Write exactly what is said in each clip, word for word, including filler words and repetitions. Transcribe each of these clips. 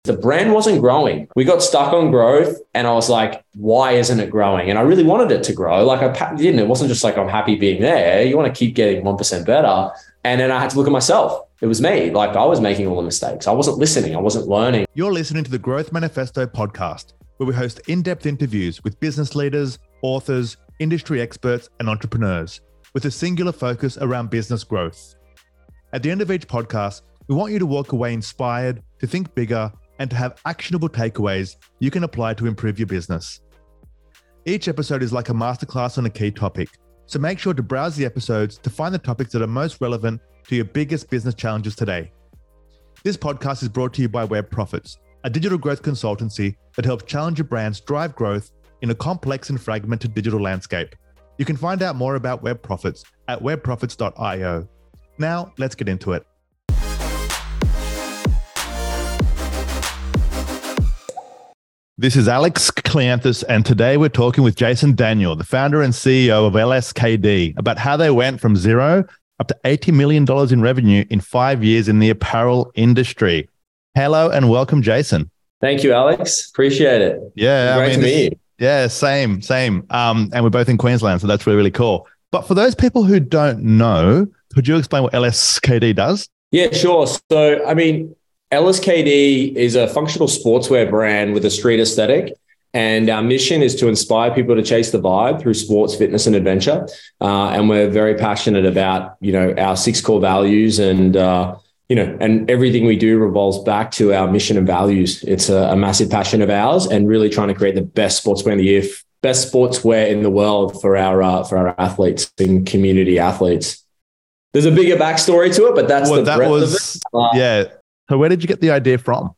The brand wasn't growing. We got stuck on growth and I was like, why isn't it growing? And I really wanted it to grow. Like I didn't, it wasn't just like, I'm happy being there. You want to keep getting one percent better. And then I had to look at myself. It was me. Like I was making all the mistakes. I wasn't listening. I wasn't learning. You're listening to the Growth Manifesto podcast, where we host in-depth interviews with business leaders, authors, industry experts, and entrepreneurs with a singular focus around business growth. At the end of each podcast, we want you to walk away inspired, to think bigger, and to have actionable takeaways you can apply to improve your business. Each episode is like a masterclass on a key topic, so make sure to browse the episodes to find the topics that are most relevant to your biggest business challenges today. This podcast is brought to you by Web Profits, a digital growth consultancy that helps challenger brands drive growth in a complex and fragmented digital landscape. You can find out more about Web Profits at web profits dot io. Now, let's get into it. This is Alex Kleanthis, and today we're talking with Jason Daniel, the founder and C E O of L S K D, about how they went from zero up to eighty million dollars in revenue in five years in the apparel industry. Hello and welcome, Jason. Thank you, Alex. Appreciate it. Yeah. Great I mean, to meet you. Yeah, same, same. Um, and we're both in Queensland, so that's really, really cool. But for those people who don't know, could you explain what L S K D does? Yeah, sure. So, I mean, L S K D is a functional sportswear brand with a street aesthetic. And our mission is to inspire people to chase the vibe through sports, fitness, and adventure. Uh, and we're very passionate about, you know, our six core values and, uh, you know, and everything we do revolves back to our mission and values. It's a, a massive passion of ours and really trying to create the best sportswear in the year, best sportswear in the world for our, uh, for our athletes and community athletes. There's a bigger backstory to it, but that's well, the that breadth was, of it. Uh, yeah. So where did you get the idea from?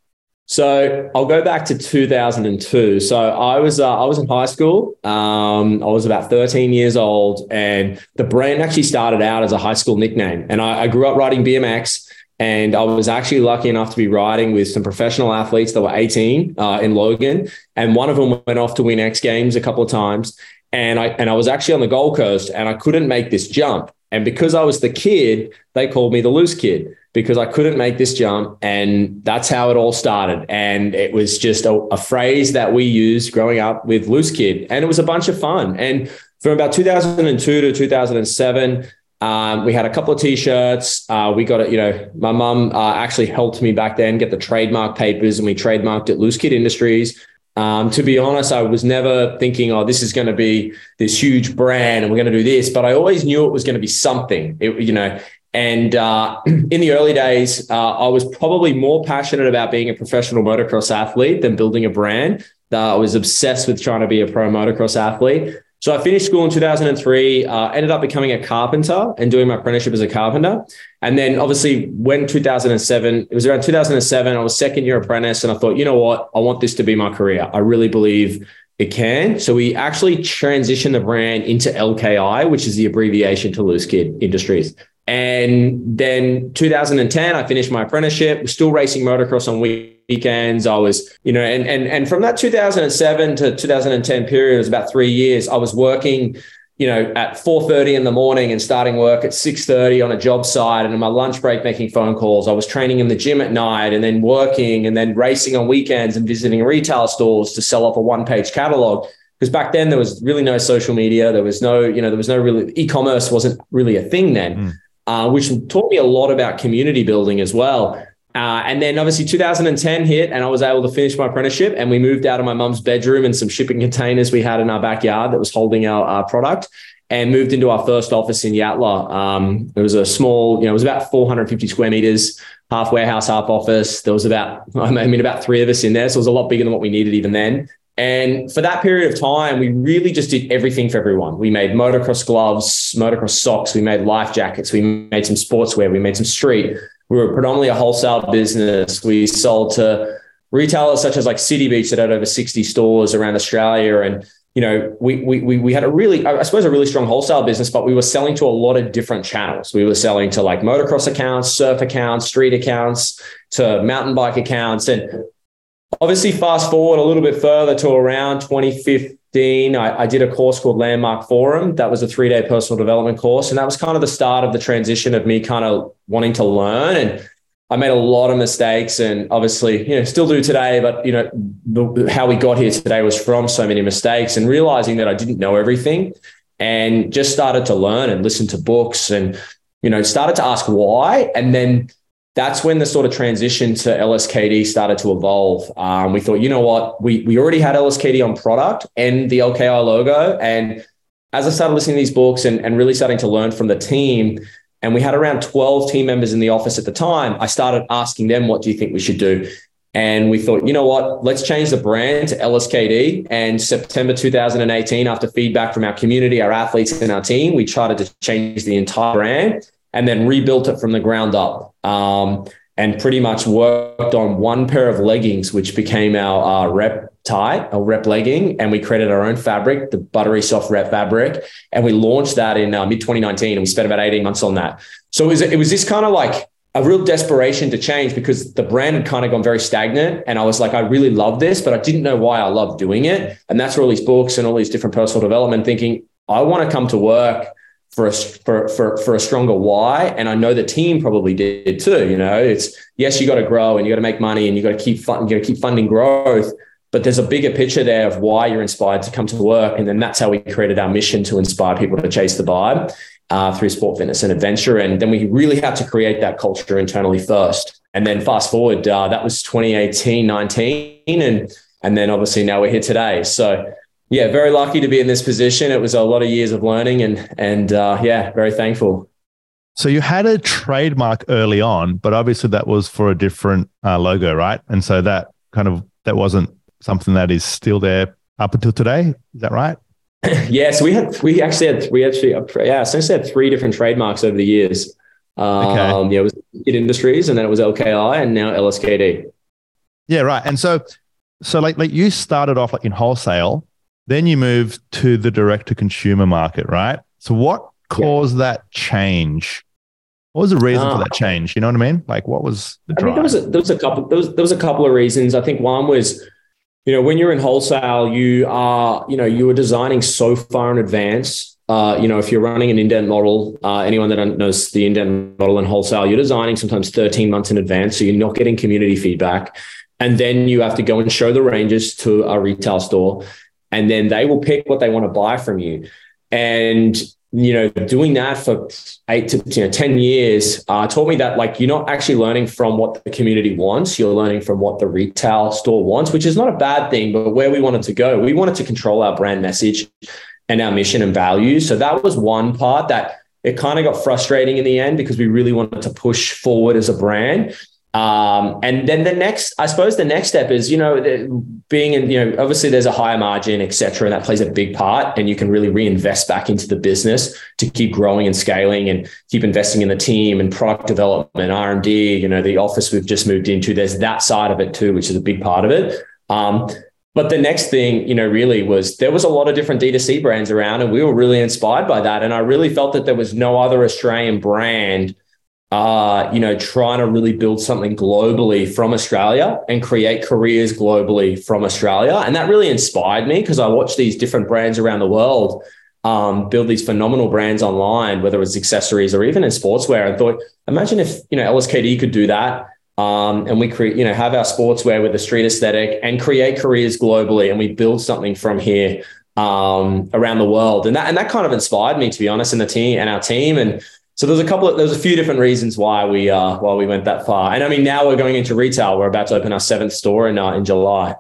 So I'll go back to two thousand two. So I was uh, I was in high school. Um, I was about thirteen years old, and the brand actually started out as a high school nickname. And I, I grew up riding B M X, and I was actually lucky enough to be riding with some professional athletes that were eighteen uh, in Logan, and one of them went off to win X Games a couple of times. And I and I was actually on the Gold Coast, and I couldn't make this jump. And because I was the kid, they called me the loose kid, because I couldn't make this jump. And that's how it all started. And it was just a, a phrase that we used growing up with loose kid. And it was a bunch of fun. And from about two thousand two to two thousand seven, um, we had a couple of t-shirts. Uh, we got it, you know, my mum uh, actually helped me back then get the trademark papers, and we trademarked it Loose Kid Industries. Um, to be honest, I was never thinking, oh, this is going to be this huge brand and we're going to do this, but I always knew it was going to be something, it, you know, and uh, in the early days, uh, I was probably more passionate about being a professional motocross athlete than building a brand. Uh, I was obsessed with trying to be a pro motocross athlete. So I finished school in two thousand three, uh, ended up becoming a carpenter and doing my apprenticeship as a carpenter. And then obviously when two thousand seven, it was around two thousand seven, I was second year apprentice, and I thought, you know what, I want this to be my career. I really believe it can. So we actually transitioned the brand into L K I, which is the abbreviation to Loose Kid Industries. And then two thousand ten, I finished my apprenticeship, was still racing motocross on weekends. I was, you know, and and and from that two thousand seven to two thousand ten period, it was about three years. I was working, you know, at four thirty in the morning and starting work at six thirty on a job site, and in my lunch break making phone calls. I was training in the gym at night and then working and then racing on weekends and visiting retail stores to sell off a one-page catalog. Because back then there was really no social media. There was no, you know, there was no really, e-commerce wasn't really a thing then. Mm. Uh, which taught me a lot about community building as well. Uh, and then obviously two thousand ten hit, and I was able to finish my apprenticeship, and we moved out of my mum's bedroom and some shipping containers we had in our backyard that was holding our, our product, and moved into our first office in Yatala. Um, it was a small, you know, it was about four hundred fifty square meters, half warehouse, half office. There was about, I mean, about three of us in there. So it was a lot bigger than what we needed even then. And for that period of time, we really just did everything for everyone. We made motocross gloves, motocross socks. We made life jackets. We made some sportswear. We made some street. We were predominantly a wholesale business. We sold to retailers such as like City Beach that had over sixty stores around Australia. And, you know, we, we, we had a really, I suppose, a really strong wholesale business, but we were selling to a lot of different channels. We were selling to like motocross accounts, surf accounts, street accounts, to mountain bike accounts. And obviously, fast forward a little bit further to around twenty fifteen, I, I did a course called Landmark Forum. That was a three-day personal development course. And that was kind of the start of the transition of me kind of wanting to learn. And I made a lot of mistakes, and obviously, you know, still do today, but, you know, the, how we got here today was from so many mistakes and realizing that I didn't know everything, and just started to learn and listen to books and, you know, started to ask why. And then that's when the sort of transition to L S K D started to evolve. Um, we thought, you know what, we, we already had L S K D on product and the L K I logo. And as I started listening to these books and, and really starting to learn from the team, and we had around twelve team members in the office at the time, I started asking them, what do you think we should do? And we thought, you know what, let's change the brand to L S K D. And September two thousand eighteen, after feedback from our community, our athletes and our team, we tried to change the entire brand and then rebuilt it from the ground up. Um, and pretty much worked on one pair of leggings, which became our uh, rep tie, a rep legging. And we created our own fabric, the buttery soft rep fabric. And we launched that in uh, mid twenty nineteen. And we spent about eighteen months on that. So it was, it was this kind of like a real desperation to change, because the brand had kind of gone very stagnant. And I was like, I really love this, but I didn't know why I loved doing it. And that's where all these books and all these different personal development, thinking, I want to come to work for a, for, for, for a stronger why. And I know the team probably did too. You know, it's, yes, you got to grow and you got to make money and you got to keep fun, you got to keep funding growth, but there's a bigger picture there of why you're inspired to come to work. And then that's how we created our mission to inspire people to chase the vibe uh, through sport, fitness, and adventure. And then we really had to create that culture internally first. And then fast forward, uh, that was twenty eighteen, nineteen. And, and then obviously now we're here today. So yeah, very lucky to be in this position. It was a lot of years of learning and, and uh, yeah, very thankful. So you had a trademark early on, but obviously that was for a different uh, logo, right? And so that kind of, that wasn't something that is still there up until today. Is that right? Yeah. So we had, we actually had, we actually, yeah, essentially had three different trademarks over the years. Um, okay. Yeah, it was Kid Industries, and then it was L K I, and now L S K D. Yeah. Right. And so, so like, like you started off like in wholesale, then you moved to the direct to consumer market, right? So what caused yeah. that change? What was the reason uh, for that change? You know what I mean? Like, what was the drive? I mean, there was a, there was a couple. There was there was a couple of reasons. I think one was, you know, when you're in wholesale, you are, you know, you were designing so far in advance. Uh, you know, if you're running an indent model, uh, anyone that knows the indent model in wholesale, you're designing sometimes thirteen months in advance, so you're not getting community feedback, and then you have to go and show the ranges to a retail store, and then they will pick what they want to buy from you, and you know, doing that for eight to you know, ten years uh, taught me that, like, you're not actually learning from what the community wants. You're learning from what the retail store wants, which is not a bad thing, but where we wanted to go, we wanted to control our brand message and our mission and values. So that was one part that it kind of got frustrating in the end, because we really wanted to push forward as a brand. Um, and then the next, I suppose the next step is, you know, being in, you know, obviously there's a higher margin, et cetera, and that plays a big part, and you can really reinvest back into the business to keep growing and scaling and keep investing in the team and product development, R and D, you know, the office we've just moved into, there's that side of it too, which is a big part of it. Um, but the next thing, you know, really was, there was a lot of different D two C brands around, and we were really inspired by that. And I really felt that there was no other Australian brand Uh, you know, trying to really build something globally from Australia and create careers globally from Australia. And that really inspired me, because I watched these different brands around the world um, build these phenomenal brands online, whether it's accessories or even in sportswear, and thought, imagine if, you know, L S K D could do that. Um, and we create, you know, have our sportswear with a street aesthetic and create careers globally. And we build something from here um, around the world. And that, and that kind of inspired me, to be honest, in the team and our team. And so there's a couple of, there's a few different reasons why we, uh, why we went that far. And I mean, now we're going into retail. We're about to open our seventh store in, uh, in July.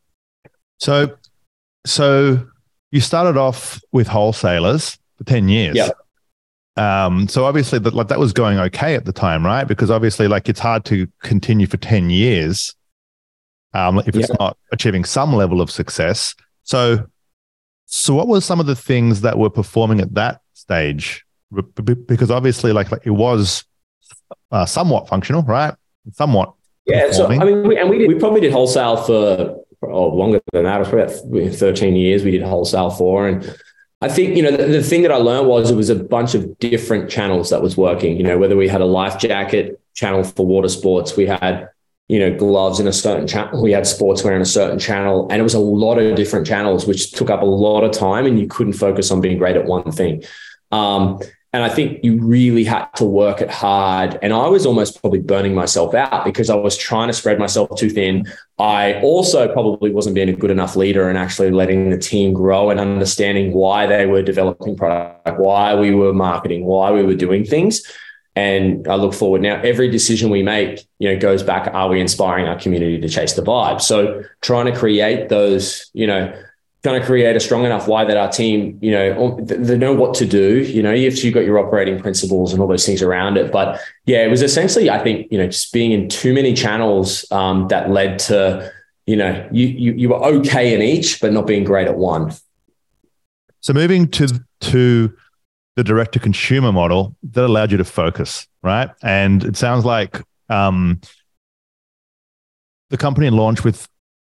So, so you started off with wholesalers for ten years. Yeah. Um, so obviously that, like, that was going okay at the time, right? Because obviously, like, it's hard to continue for ten years um, if it's yeah. not achieving some level of success. So, so what were some of the things that were performing at that stage? Because obviously, like, like it was uh, somewhat functional, right? Somewhat. Yeah. Performing. So I mean, we, and we did, we probably did wholesale for oh, longer than that. It was probably about thirteen years. We did wholesale for, and I think, you know, the, the thing that I learned was it was a bunch of different channels that was working. You know, whether we had a life jacket channel for water sports, we had, you know, gloves in a certain channel, we had sportswear in a certain channel, and it was a lot of different channels, which took up a lot of time, and you couldn't focus on being great at one thing. Um, And I think you really had to work it hard. And I was almost probably burning myself out because I was trying to spread myself too thin. I also probably wasn't being a good enough leader and actually letting the team grow and understanding why they were developing product, why we were marketing, why we were doing things. And I look forward now, every decision we make, you know, goes back, are we inspiring our community to chase the vibe? So trying to create those, you know, trying to create a strong enough why that our team, you know, they know what to do. You know, you've, you've got your operating principles and all those things around it. But yeah, it was essentially, I think, you know, just being in too many channels um, that led to, you know, you, you you were okay in each, but not being great at one. So moving to to the direct-to-consumer model, that allowed you to focus, right? And it sounds like um, the company launched with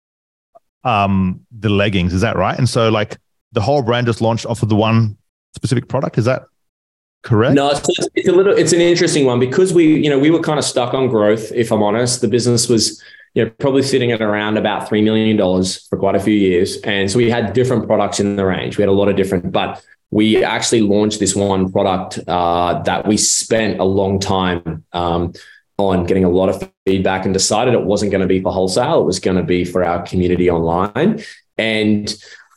um, the leggings, is that right? And so like the whole brand just launched off of the one specific product, is that correct? No, it's, it's a little, it's an interesting one because we, you know, we were kind of stuck on growth, if I'm honest. The business was, you know, probably sitting at around about three million dollars for quite a few years. And so we had different products in the range. We had a lot of different, but we actually launched this one product uh, that we spent a long time um, on getting a lot of feedback and decided it wasn't going to be for wholesale. It was going to be for our community online. And,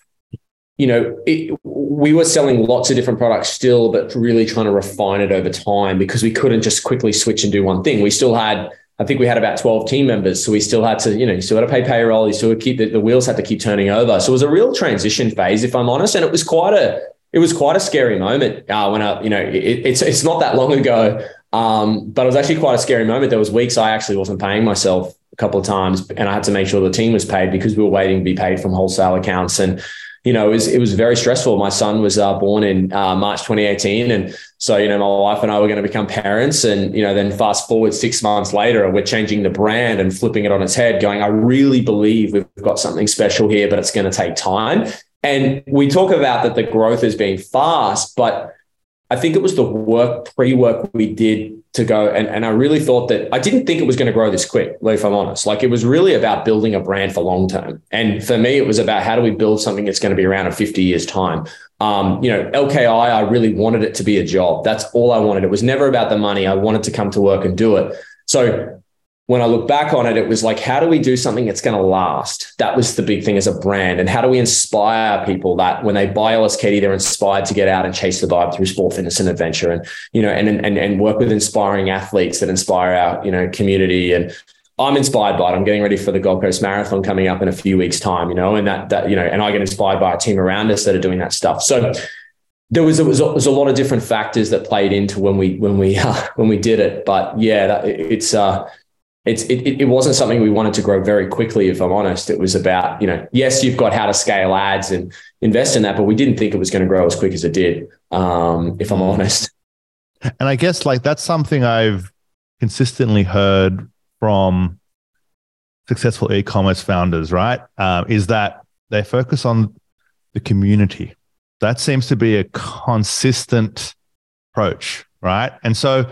you know, it, we were selling lots of different products still, but really trying to refine it over time because we couldn't just quickly switch and do one thing. We still had, I think we had about twelve team members. So we still had to, you know, you still had to pay payroll. You still had to keep the, the wheels had to keep turning over. So it was a real transition phase, if I'm honest. And it was quite a, It was quite a scary moment uh, when I, you know, it, it's it's not that long ago, um, but it was actually quite a scary moment. There was weeks I actually wasn't paying myself a couple of times, and I had to make sure the team was paid because we were waiting to be paid from wholesale accounts. And you know, it was it was very stressful. My son was uh, born in uh, March twenty eighteen, and so you know, my wife and I were going to become parents. And you know, then fast forward six months later, we're changing the brand and flipping it on its head, going, I really believe we've got something special here, but it's going to take time. And we talk about that the growth has been fast, but I think it was the work, pre-work we did to go. And, and I really thought that I didn't think it was going to grow this quick, if I'm honest. Like it was really about building a brand for long term. And for me, it was about how do we build something that's going to be around in fifty years time. Um, you know, L K I, I really wanted it to be a job. That's all I wanted. It was never about the money. I wanted to come to work and do it. So when I look back on it, it was like, how do we do something that's going to last? That was the big thing as a brand. And how do we inspire people that when they buy L S K T, they're inspired to get out and chase the vibe through sport, fitness, and adventure, and, you know, and, and, and work with inspiring athletes that inspire our, you know, community. And I'm inspired by it. I'm getting ready for the Gold Coast Marathon coming up in a few weeks' time, you know, and that, that, you know, and I get inspired by a team around us that are doing that stuff. So there was, there was, there was a lot of different factors that played into when we, when we, uh, when we did it. But yeah, that, it's, uh, It's it, it wasn't something we wanted to grow very quickly, if I'm honest. It was about, you know, yes, you've got how to scale ads and invest in that, but we didn't think it was going to grow as quick as it did, um, if I'm honest. And I guess like that's something I've consistently heard from successful e-commerce founders, right? Um, is that they focus on the community. That seems to be a consistent approach, right? And so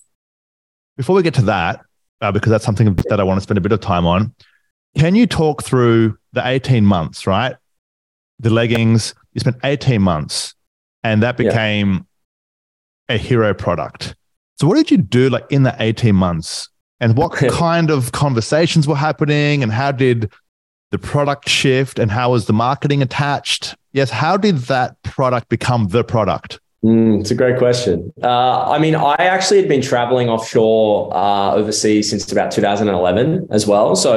before we get to that, Uh, because that's something that I want to spend a bit of time on. Can you talk through the eighteen months, right? The leggings, you spent eighteen months and that became yeah. a hero product. So what did you do like in the eighteen months and what kind of conversations were happening and how did the product shift and how was the marketing attached? Yes. How did that product become the product? Mm, it's a great question. Uh, I mean, I actually had been traveling offshore uh, overseas since about two thousand eleven as well. So,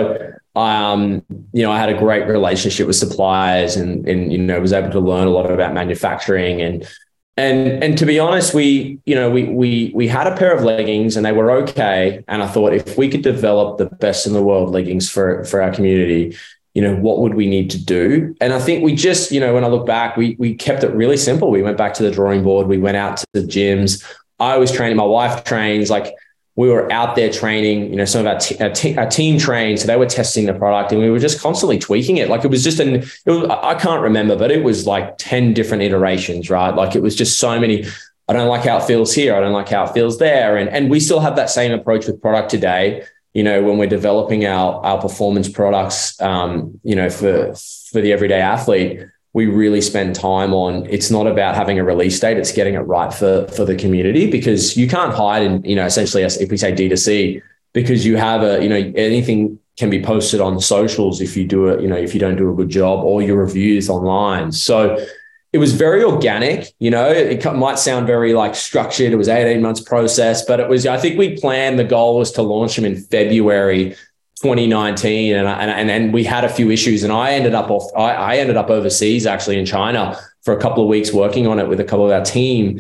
um, you know, I had a great relationship with suppliers and, and, you know, was able to learn a lot about manufacturing. And, and, and to be honest, we, you know, we, we, we had a pair of leggings and they were okay. And I thought if we could develop the best in the world leggings for, for our community, you know, what would we need to do? And I think we just, you know, when I look back, we we kept it really simple. We went back to the drawing board. We went out to the gyms. I was training. My wife trains. Like we were out there training, you know, some of our, t- our, t- our team trained. So they were testing the product and we were just constantly tweaking it. Like it was just an, it was, I can't remember, but it was like ten different iterations, right? Like it was just so many. I don't like how it feels here. I don't like how it feels there. And, and we still have that same approach with product today. You know, when we're developing our, our performance products, um, you know, for, for the everyday athlete, we really spend time on, it's not about having a release date, it's getting it right for, for the community, because you can't hide in, you know, essentially, as if we say D two C, because you have a, you know, anything can be posted on socials if you do it, you know, if you don't do a good job, or your reviews online. So it was very organic, you know, it might sound very like structured. It was eighteen months process, but it was, I think we planned, the goal was to launch them in February twenty nineteen, and and and we had a few issues, and I ended up off. I, I ended up overseas, actually in China, for a couple of weeks working on it with a couple of our team.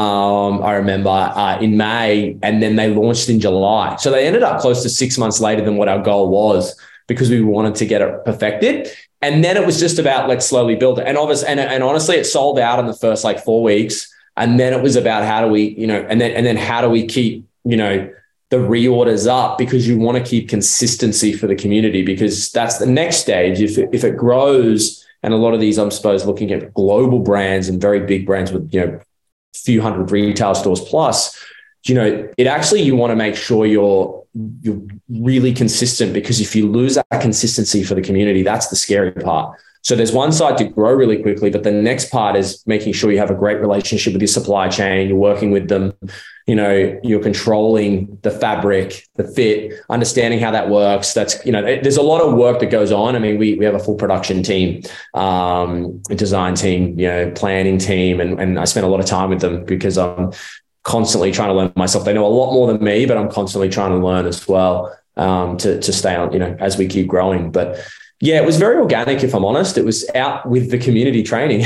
Um, I remember uh, in May, and then they launched in July. So they ended up close to six months later than what our goal was, because we wanted to get it perfected. And then it was just about, let's slowly build it. And obviously, and, and honestly, it sold out in the first like four weeks. And then it was about how do we, you know, and then and then how do we keep, you know, the reorders up, because you want to keep consistency for the community, because that's the next stage. If it, if it grows, and a lot of these, I'm supposed, looking at global brands and very big brands with, you know, a few hundred retail stores plus, you know, it actually, you want to make sure you're, you're really consistent, because if you lose that consistency for the community, that's the scary part. So there's one side to grow really quickly, but the next part is making sure you have a great relationship with your supply chain. You're working with them, you know, you're controlling the fabric, the fit, understanding how that works. That's, you know, there's a lot of work that goes on. I mean, we we have a full production team, um, a design team, you know, planning team, and, and I spend a lot of time with them, because I'm constantly trying to learn myself. They know a lot more than me, but I'm constantly trying to learn as well, um, to, to stay on, you know, as we keep growing. But yeah, it was very organic, if I'm honest. It was out with the community training.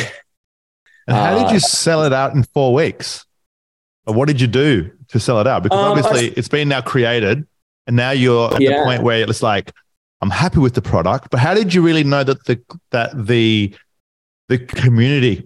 And how uh, did you sell it out in four weeks? Or what did you do to sell it out? Because um, obviously I, it's been now created, and now you're at yeah. the point where it's like, I'm happy with the product. But how did you really know that the that the the community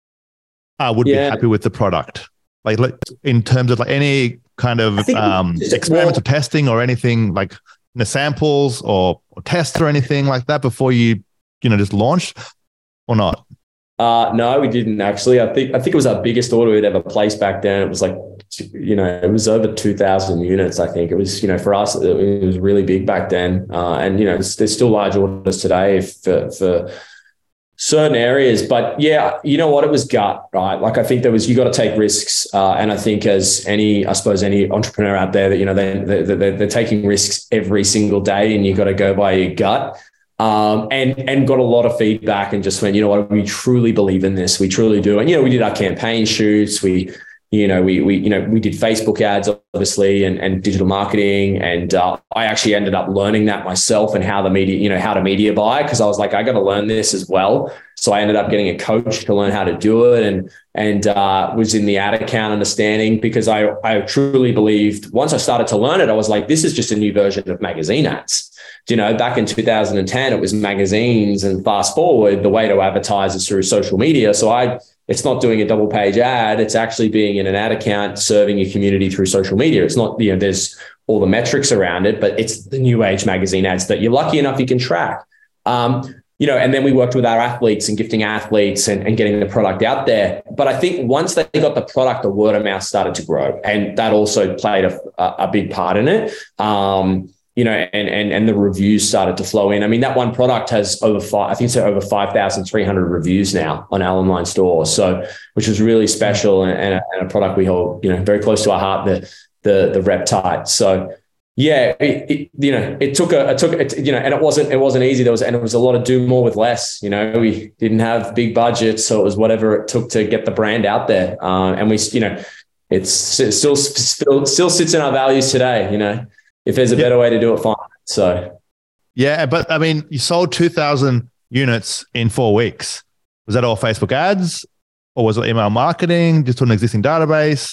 uh, would yeah. be happy with the product? Like, like in terms of like any kind of um, experimental well, testing or anything, like the samples or, or tests or anything like that before you, you know, just launched, or not? Uh, no, we didn't actually. I think I think it was our biggest order we'd ever placed back then. It was like, you know, it was over two thousand units. I think it was, you know, for us, it was really big back then. Uh, and, you know, there's still large orders today for, for certain areas. But yeah, you know what? It was gut, right? Like, I think there was, you got to take risks. Uh, and I think as any, I suppose, any entrepreneur out there that, you know, they, they, they're, they're taking risks every single day, and you got to go by your gut. Um, and, and got a lot of feedback, and just went, you know what, we truly believe in this. We truly do. And, you know, we did our campaign shoots. We, you know, we, we, you know, we did Facebook ads, obviously, and, and digital marketing. And, uh, I actually ended up learning that myself, and how the media, you know, how to media buy, because I was like, I got to learn this as well. So I ended up getting a coach to learn how to do it, and, and, uh, was in the ad account understanding, because I, I truly believed, once I started to learn it, I was like, this is just a new version of magazine ads. You know, back in two thousand ten, it was magazines, and fast forward, the way to advertise is through social media. So I, it's not doing a double page ad. It's actually being in an ad account, serving your community through social media. It's not, you know, there's all the metrics around it, but it's the new age magazine ads that you're lucky enough you can track. Um, you know, and then we worked with our athletes and gifting athletes, and, and getting the product out there. But I think once they got the product, the word of mouth started to grow, and that also played a, a big part in it. Um, you know, and, and, and the reviews started to flow in. I mean, that one product has over five, I think it's over five thousand three hundred reviews now on our online store. So, which was really special, and, and, a, and a product we hold, you know, very close to our heart, the, the, the Reptite. So yeah, it, it, you know, it took a, it took, it, you know, and it wasn't, it wasn't easy. There was, and it was a lot of do more with less, you know, we didn't have big budgets. So it was whatever it took to get the brand out there. Uh, and we, you know, it's it still, still, still sits in our values today, you know. If there's a better way to do it, fine. So, yeah, but I mean, you sold two thousand units in four weeks. Was that all Facebook ads, or was it email marketing, just on an existing database,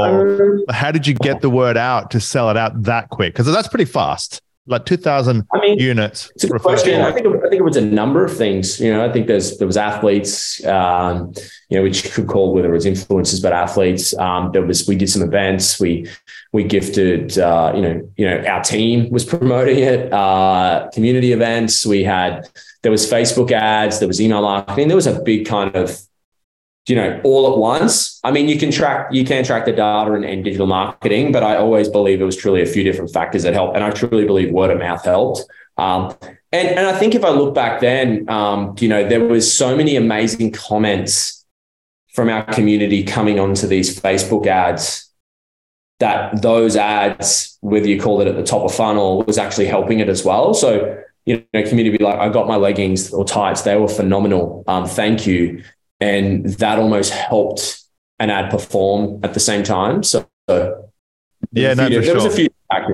or um, how did you get the word out to sell it out that quick? Because that's pretty fast. Like two thousand I mean, units. It's a good question. I think I think it was a number of things. You know, I think there's there was athletes. Um, you know, which you could call, whether it was influencers, but athletes. Um, there was we did some events. We we gifted. Uh, you know, you know, our team was promoting it. Uh, community events. We had there was Facebook ads. There was email marketing. There was a big kind of, you know, all at once. I mean, you can track, you can track the data and, and digital marketing, but I always believe it was truly a few different factors that helped. And I truly believe word of mouth helped. Um, and, and I think if I look back then, um, you know, there was so many amazing comments from our community coming onto these Facebook ads that those ads, whether you call it at the top of funnel, was actually helping it as well. So, you know, community be like, I got my leggings or tights. They were phenomenal. Um, thank you. And that almost helped an ad perform at the same time. So, yeah, no, few, for there sure. was a few factors.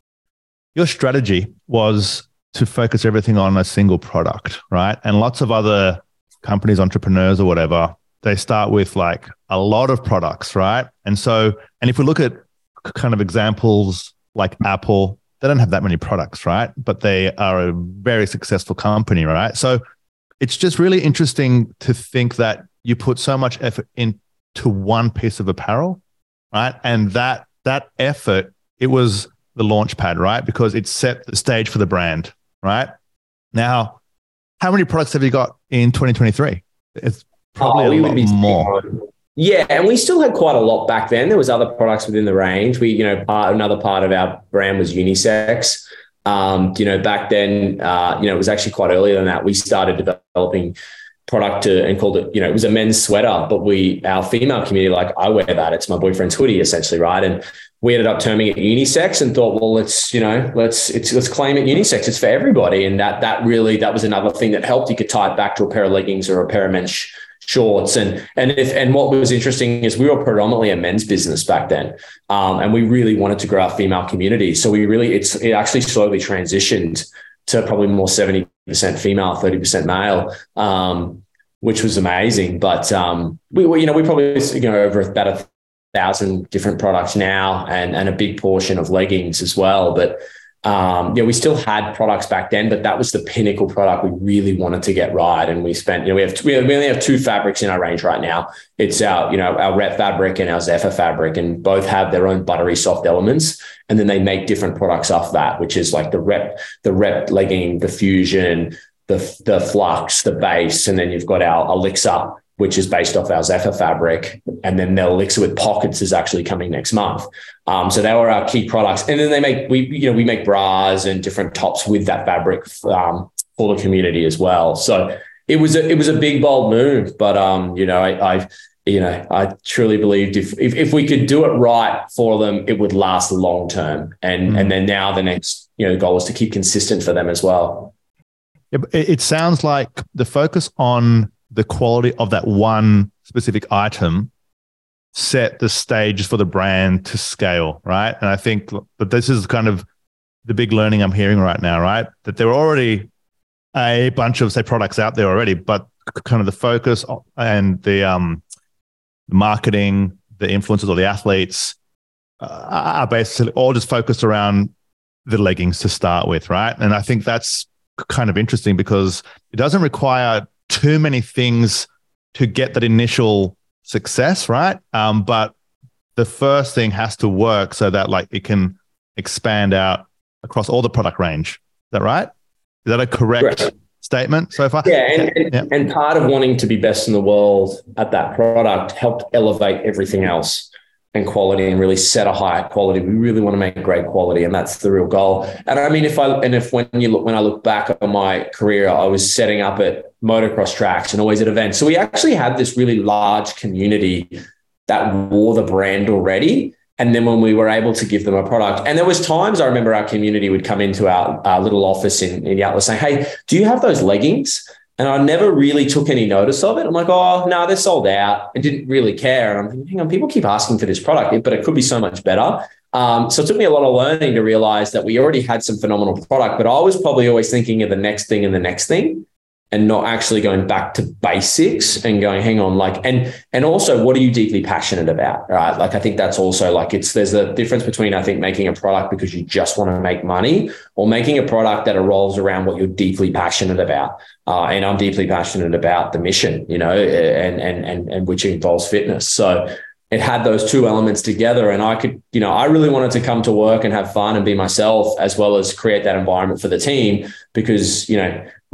Your strategy was to focus everything on a single product, right? And lots of other companies, entrepreneurs or whatever, they start with like a lot of products, right? And so, and if we look at kind of examples like Apple, they don't have that many products, right? But they are a very successful company, right? So it's just really interesting to think that you put so much effort into one piece of apparel, right? And that that effort, it was the launch pad, right? Because it set the stage for the brand, right? Now, how many products have you got in twenty twenty-three? It's probably oh, a lot more. Yeah, and we still had quite a lot back then. There was other products within the range. We, you know, part, another part of our brand was unisex. Um, you know, back then, uh, you know, it was actually quite earlier than that. We started developing product to, and called it, you know, it was a men's sweater, but we, our female community, like, I wear that. It's my boyfriend's hoodie, essentially, right? And we ended up terming it unisex and thought, well, let's, you know, let's it's let's claim it unisex. It's for everybody. And that that really, that was another thing that helped. You could tie it back to a pair of leggings or a pair of men's sh- shorts. And and if and what was interesting is we were predominantly a men's business back then. Um, and we really wanted to grow our female community. So we really, it's it actually slowly transitioned to probably more seventy percent female, thirty percent male, um, which was amazing. But um, we were, you know, we probably, you know, over about a thousand different products now, and, and a big portion of leggings as well. But um, yeah, we still had products back then, but that was the pinnacle product we really wanted to get right. And we spent, you know, we have, we only have two fabrics in our range right now. It's our, you know, our Rep fabric and our Zephyr fabric, and both have their own buttery soft elements. And then they make different products off that, which is like the Rep, the Rep legging, the Fusion, the, the Flux, the base. And then you've got our Elixir, which is based off our Zephyr fabric. And then the Elixir with pockets is actually coming next month. Um, so they were our key products. And then they make, we, you know, we make bras and different tops with that fabric um, for the community as well. So it was a, it was a big, bold move, but um, you know, I, I, you know, I truly believed if, if, if we could do it right for them, it would last long term. And, mm. and then now the next, you know, goal is to keep consistent for them as well. It, it sounds like the focus on the quality of that one specific item set the stage for the brand to scale, right? And I think that this is kind of the big learning I'm hearing right now, right? That there are already a bunch of, say, products out there already, but kind of the focus and the um, marketing, the influencers or the athletes uh, are basically all just focused around the leggings to start with, right? And I think that's kind of interesting because it doesn't require too many things to get that initial success, right? Um, but the first thing has to work so that like it can expand out across all the product range. Is that right? Is that a correct right. statement so far? Yeah, and, and, yeah. and part of wanting to be best in the world at that product helped elevate everything else and quality and really set a high quality. We really want to make great quality, and that's the real goal. And I mean, if I and if when you look when I look back on my career, I was setting up at motocross tracks and always at events. So we actually had this really large community that wore the brand already. And then when we were able to give them a product, and there was times I remember our community would come into our, our little office in, in Yatala saying, "Hey, do you have those leggings?" And I never really took any notice of it. I'm like, oh, no, they're sold out. I didn't really care. And I'm thinking, hang on, people keep asking for this product, but it could be so much better. Um, so it took me a lot of learning to realize that we already had some phenomenal product, but I was probably always thinking of the next thing and the next thing, and not actually going back to basics and going, hang on, like, and and also, what are you deeply passionate about, right? Like, I think that's also like, it's, there's a difference between, I think, making a product because you just want to make money, or making a product that revolves around what you're deeply passionate about. Uh, and I'm deeply passionate about the mission, you know, and, and, and, and which involves fitness. So it had those two elements together, and I could, you know, I really wanted to come to work and have fun and be myself, as well as create that environment for the team, because, you know,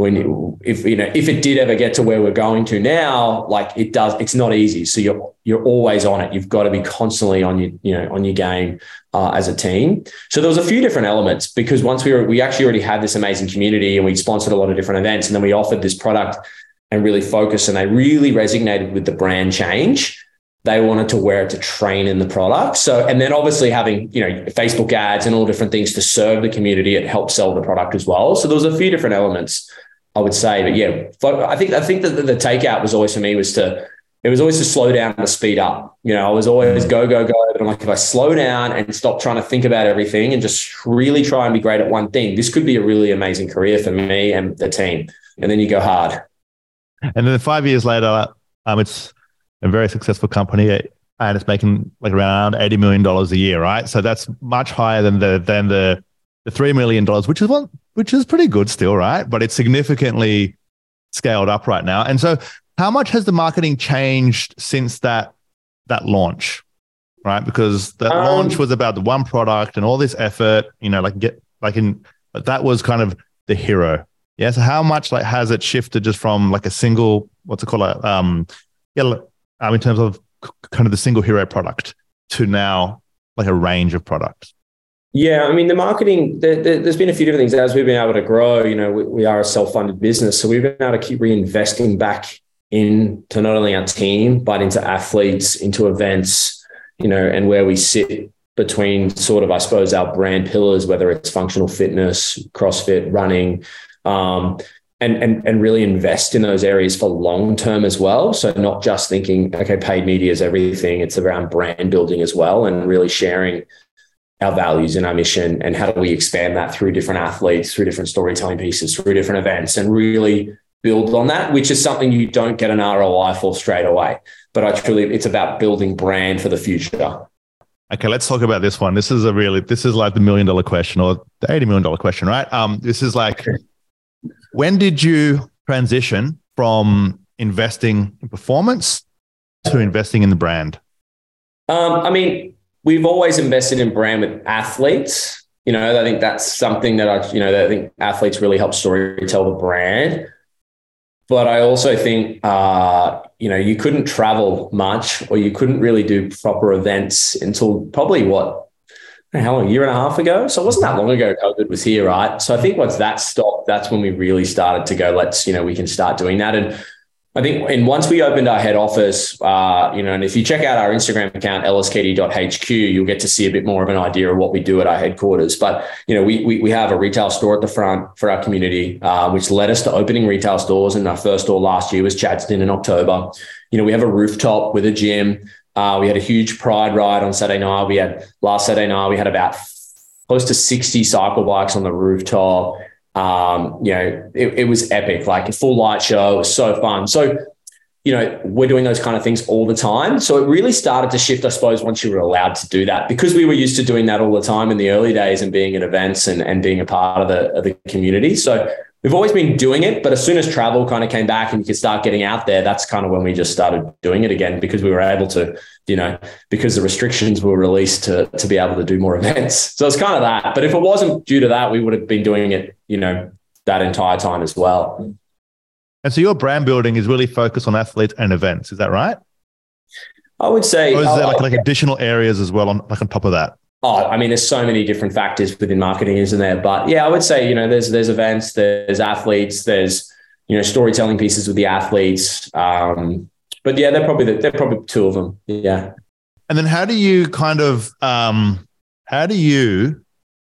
when you, if you know if it did ever get to where we're going to now, like it does, it's not easy. So you're you're always on it. You've got to be constantly on your you know on your game uh, as a team. So there was a few different elements, because once we were we actually already had this amazing community, and we sponsored a lot of different events, and then we offered this product and really focused, and they really resonated with the brand change. They wanted to wear it to train in the product. So, and then obviously having, you know, Facebook ads and all different things to serve the community, it helped sell the product as well. So there was a few different elements, I would say. But yeah, I think, I think that the, the takeout was always for me was to, it was always to slow down and to speed up. You know, I was always go, go, go. But I'm like, if I slow down and stop trying to think about everything and just really try and be great at one thing, this could be a really amazing career for me and the team. And then you go hard. And then five years later, um, it's a very successful company, and it's making like around eighty million dollars a year, right? So that's much higher than the than the, the three million dollars, which is one, which is pretty good still, right? But it's significantly scaled up right now. And so how much has the marketing changed since that that launch, right? Because that um, launch was about the one product and all this effort, you know, like get like in, but that was kind of the hero. Yeah. So how much like has it shifted just from like a single, what's it called? Like, um, yeah, um, in terms of kind of the single hero product to now like a range of products? Yeah, I mean, the marketing, there, there, there's been a few different things. As we've been able to grow, you know, we, we are a self-funded business. So we've been able to keep reinvesting back into not only our team, but into athletes, into events, you know, and where we sit between sort of, I suppose, our brand pillars, whether it's functional fitness, CrossFit, running, um, and, and, and really invest in those areas for long term as well. So not just thinking, okay, paid media is everything. It's around brand building as well, and really sharing our values and our mission, and how do we expand that through different athletes, through different storytelling pieces, through different events, and really build on that, which is something you don't get an R O I for straight away. But I truly, it's about building brand for the future. Okay, let's talk about this one. This is a really, this is like the million dollar question, or the eighty million dollar question, right? Um, this is like, when did you transition from investing in performance to investing in the brand? Um, I mean, we've always invested in brand with athletes. You know, I think that's something that I, you know, that I think athletes really help storytell the brand. But I also think, uh, you know, you couldn't travel much, or you couldn't really do proper events until probably what, how long, a year and a half ago? So it wasn't that long ago COVID was here, right? So I think once that stopped, that's when we really started to go, let's, you know, we can start doing that. And I think, and once we opened our head office, uh, you know, and if you check out our Instagram account, l s k d dot h q, you'll get to see a bit more of an idea of what we do at our headquarters. But, you know, we we, we have a retail store at the front for our community, uh, which led us to opening retail stores. And our first store last year was Chadstone in October. You know, we have a rooftop with a gym. Uh, we had a huge pride ride on Saturday night. We had last Saturday night, we had about close to sixty cycle bikes on the rooftop. Um, you know, it, it was epic, like a full light show. It was so fun. So, you know, we're doing those kind of things all the time. So it really started to shift, I suppose, once you were allowed to do that, because we were used to doing that all the time in the early days and being at events and, and being a part of the, of the community. So we've always been doing it, but as soon as travel kind of came back and you could start getting out there, that's kind of when we just started doing it again, because we were able to, you know, because the restrictions were released to, to be able to do more events. So it's kind of that. But if it wasn't due to that, we would have been doing it, you know, that entire time as well. And so your brand building is really focused on athletes and events. Is that right? I would say. Or is there like, uh, like additional areas as well on like on top of that? Oh, I mean, there's so many different factors within marketing, isn't there? But yeah, I would say, you know, there's there's events, there's athletes, there's, you know, storytelling pieces with the athletes. Um, but yeah, they're probably the, they're probably two of them. Yeah. And then how do you kind of um, how do you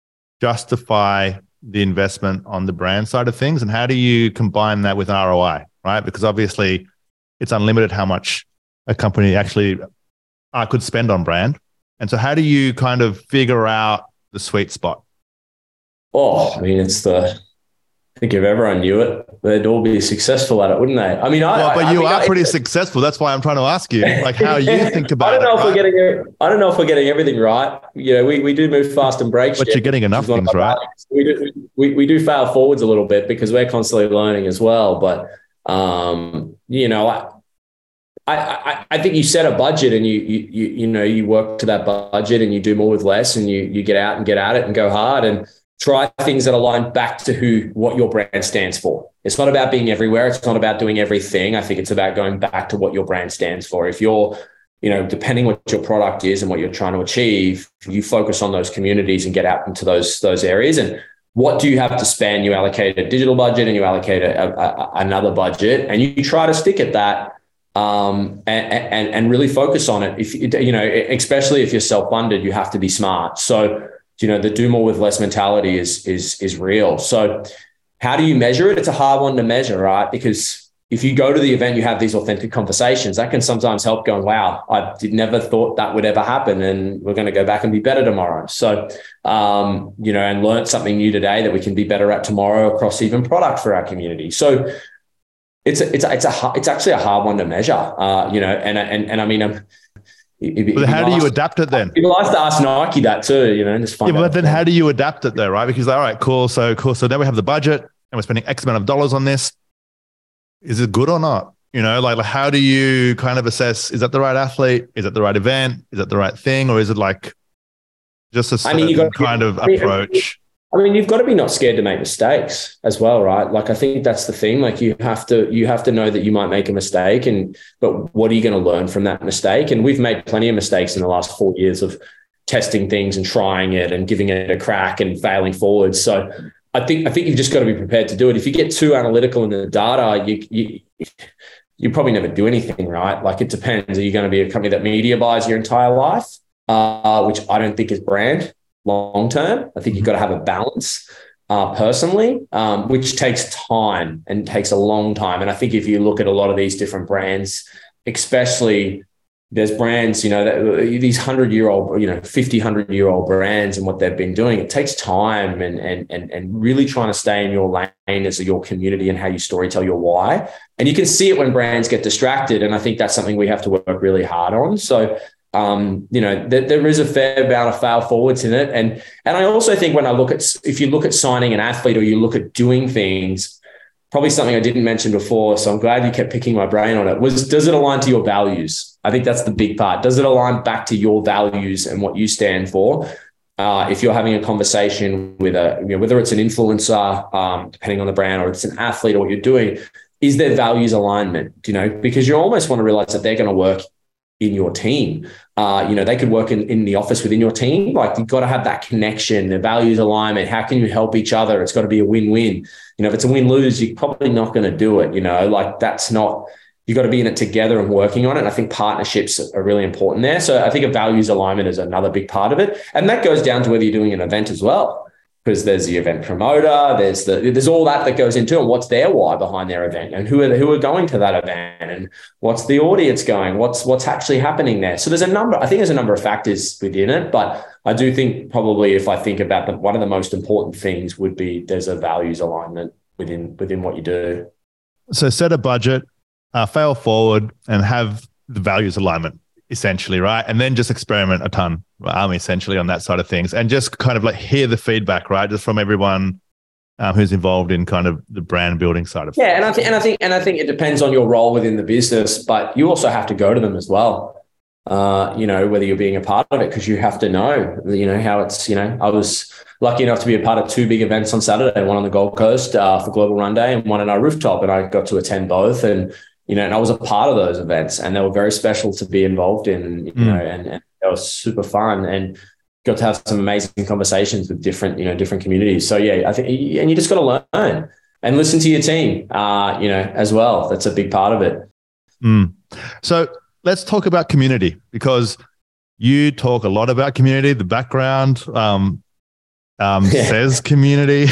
justify the investment on the brand side of things, and how do you combine that with R O I, right? Because obviously it's unlimited how much a company actually uh, could spend on brand. And so how do you kind of figure out the sweet spot? Oh, I mean, it's the, I think if everyone knew it, they'd all be successful at it, wouldn't they? I mean, I, well, but I, you I are I, pretty successful. That's why I'm trying to ask you, like, how you think about it. I don't know it, if right? we're getting, I don't know if we're getting everything right. You know, we, we do move fast and break. But shit, you're getting enough things right. We do, we, we do fail forwards a little bit because we're constantly learning as well. But, um, you know, I, I, I think you set a budget and you, you, you know, you work to that budget and you do more with less, and you, you get out and get at it and go hard. And, try things that align back to who, what your brand stands for. It's not about being everywhere. It's not about doing everything. I think it's about going back to what your brand stands for. If you're, you know, depending what your product is and what you're trying to achieve, you focus on those communities and get out into those, those areas. And what do you have to spend? You allocate a digital budget and you allocate a, a, another budget, and you try to stick at that. Um, and, and, and really focus on it. If you know, especially if you're self-funded, you have to be smart. So, you know, the do more with less mentality is, is, is real. So how do you measure it? It's a hard one to measure, right? Because if you go to the event, you have these authentic conversations that can sometimes help going, wow, I did never thought that would ever happen. And we're going to go back and be better tomorrow. So, um, you know, and learn something new today that we can be better at tomorrow across even product for our community. So, It's a, it's a, it's a, it's actually a hard one to measure, uh, you know, and, and, and I mean, um, but how do you adapt it then? People like to ask Nike that too, you know, just find yeah, out. but then how do you adapt it though, right? Because, all right, cool. So cool. So now we have the budget and we're spending X amount of dollars on this. Is it good or not? You know, like, like how do you kind of assess, is that the right athlete? Is that the right event? Is that the right thing? Or is it like just a certain I mean, you got, kind of I mean, approach? I mean, you've got to be not scared to make mistakes as well, right? Like, I think that's the thing. Like, you have to, you have to know that you might make a mistake, and but what are you going to learn from that mistake? And we've made plenty of mistakes in the last four years of testing things and trying it and giving it a crack and failing forward. So, I think I think you've just got to be prepared to do it. If you get too analytical in the data, you you you probably never do anything, right? Like, it depends. Are you going to be a company that media buys your entire life, uh, which I don't think is brand long term? I think you've got to have a balance uh, personally, um, which takes time and takes a long time. And I think if you look at a lot of these different brands, especially there's brands, you know, that, these hundred year old, you know, fifty, hundred year old brands and what they've been doing, it takes time and, and, and, and really trying to stay in your lane as your community and how you storytell your why. And you can see it when brands get distracted. And I think that's something we have to work really hard on. So, Um, you know, th- there is a fair amount of fail forwards in it. And, and I also think when I look at, if you look at signing an athlete or you look at doing things, probably something I didn't mention before, so I'm glad you kept picking my brain on it, was, does it align to your values? I think that's the big part. Does it align back to your values and what you stand for? Uh, if you're having a conversation with a, you know, whether it's an influencer, um, depending on the brand, or it's an athlete or what you're doing, is there values alignment? You know, because you almost want to realize that they're going to work in your team. Uh, you know, they could work in, in the office within your team. Like, you've got to have that connection, the values alignment. How can you help each other? It's got to be a win-win. You know, if it's a win-lose, you're probably not going to do it. You know, like, that's not, you've got to be in it together and working on it. And I think partnerships are really important there. So I think a values alignment is another big part of it. And that goes down to whether you're doing an event as well, because there's the event promoter, there's the there's all that that goes into it. What's their why behind their event, and who are the, who are going to that event, and what's the audience going? What's what's actually happening there? So there's a number. I think there's a number of factors within it, but I do think probably if I think about the, one of the most important things would be there's a values alignment within within what you do. So set a budget, uh, fail forward, and have the values alignment, essentially, right? And then just experiment a ton, um, essentially, on that side of things, and just kind of like hear the feedback, right, just from everyone um, who's involved in kind of the brand building side of yeah, things. and I think and I think and I think it depends on your role within the business, but you also have to go to them as well. Uh, you know, whether you're being a part of it, because you have to know, you know, how it's. You know, I was lucky enough to be a part of two big events on Saturday, one on the Gold Coast uh, for Global Run Day, and one in our rooftop, and I got to attend both, and you know, and I was a part of those events, and they were very special to be involved in, you mm. know, and, and it was super fun, and got to have some amazing conversations with different, you know, different communities. So yeah, I think, and you just got to learn and listen to your team, uh, you know, as well. That's a big part of it. Mm. So let's talk about community, because you talk a lot about community. The background um, um, yeah. says community.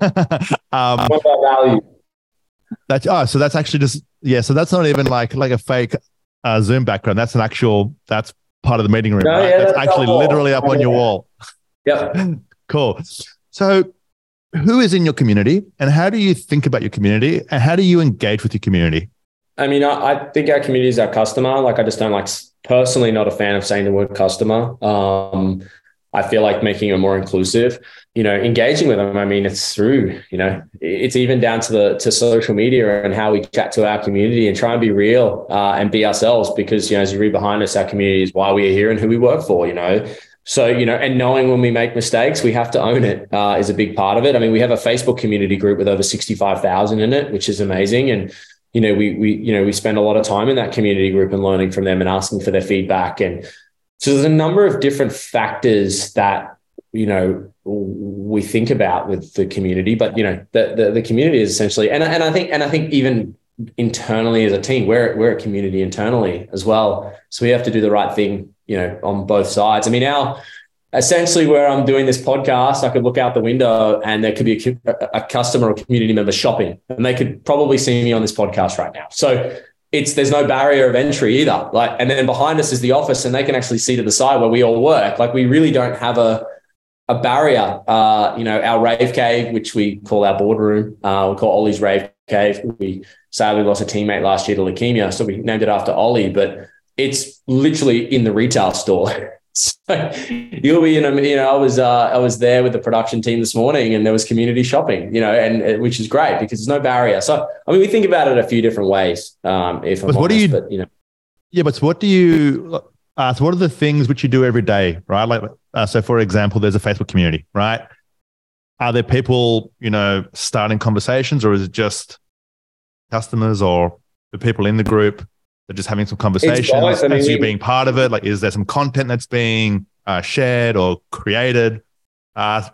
um, what about value? That's oh, so that's actually just yeah. So that's not even like like a fake uh, Zoom background. That's an actual. That's part of the meeting room. No, right? yeah, that's, that's actually literally up on your wall. Yep. Cool. So, who is in your community, and how do you think about your community, and how do you engage with your community? I mean, I, I think our community is our customer. Like, I just don't like, personally, not a fan of saying the word customer. Um, I feel like making it more inclusive, you know, engaging with them. I mean, it's through, you know, it's even down to the, to social media and how we chat to our community and try and be real uh, and be ourselves, because, you know, as you read behind us, our community is why we are here and who we work for, you know. So, you know, and knowing when we make mistakes, we have to own it uh, is a big part of it. I mean, we have a Facebook community group with over sixty-five thousand in it, which is amazing. And, you know, we, we, you know, we spend a lot of time in that community group and learning from them and asking for their feedback. And so there's a number of different factors that, you know, we think about with the community, but, you know, the, the, the community is essentially, and, and I think, and I think even internally as a team, we're, we're a community internally as well. So we have to do the right thing, you know, on both sides. I mean, now essentially where I'm doing this podcast, I could look out the window and there could be a, a customer or community member shopping, and they could probably see me on this podcast right now. So it's, there's no barrier of entry either. Like, and then behind us is the office, and they can actually see to the side where we all work. Like, we really don't have a, a barrier. Uh, you know, our rave cave, which we call our boardroom, uh, we call Ollie's Rave Cave. We sadly lost a teammate last year to leukemia, so we named it after Ollie, but it's literally in the retail store. So you'll be in a, you know, I was, uh, I was there with the production team this morning, and there was community shopping, you know, and uh, which is great because there's no barrier. So, I mean, we think about it a few different ways. Um, if I'm but what honest, do you, but, you know, yeah, but what do you, uh, so what are the things which you do every day, right? Like, uh, so for example, there's a Facebook community, right? Are there people, you know, starting conversations, or is it just customers or the people in the group? They're just having some conversations I mean, as you being part of it. Like, is there some content that's being uh, shared or created? Uh,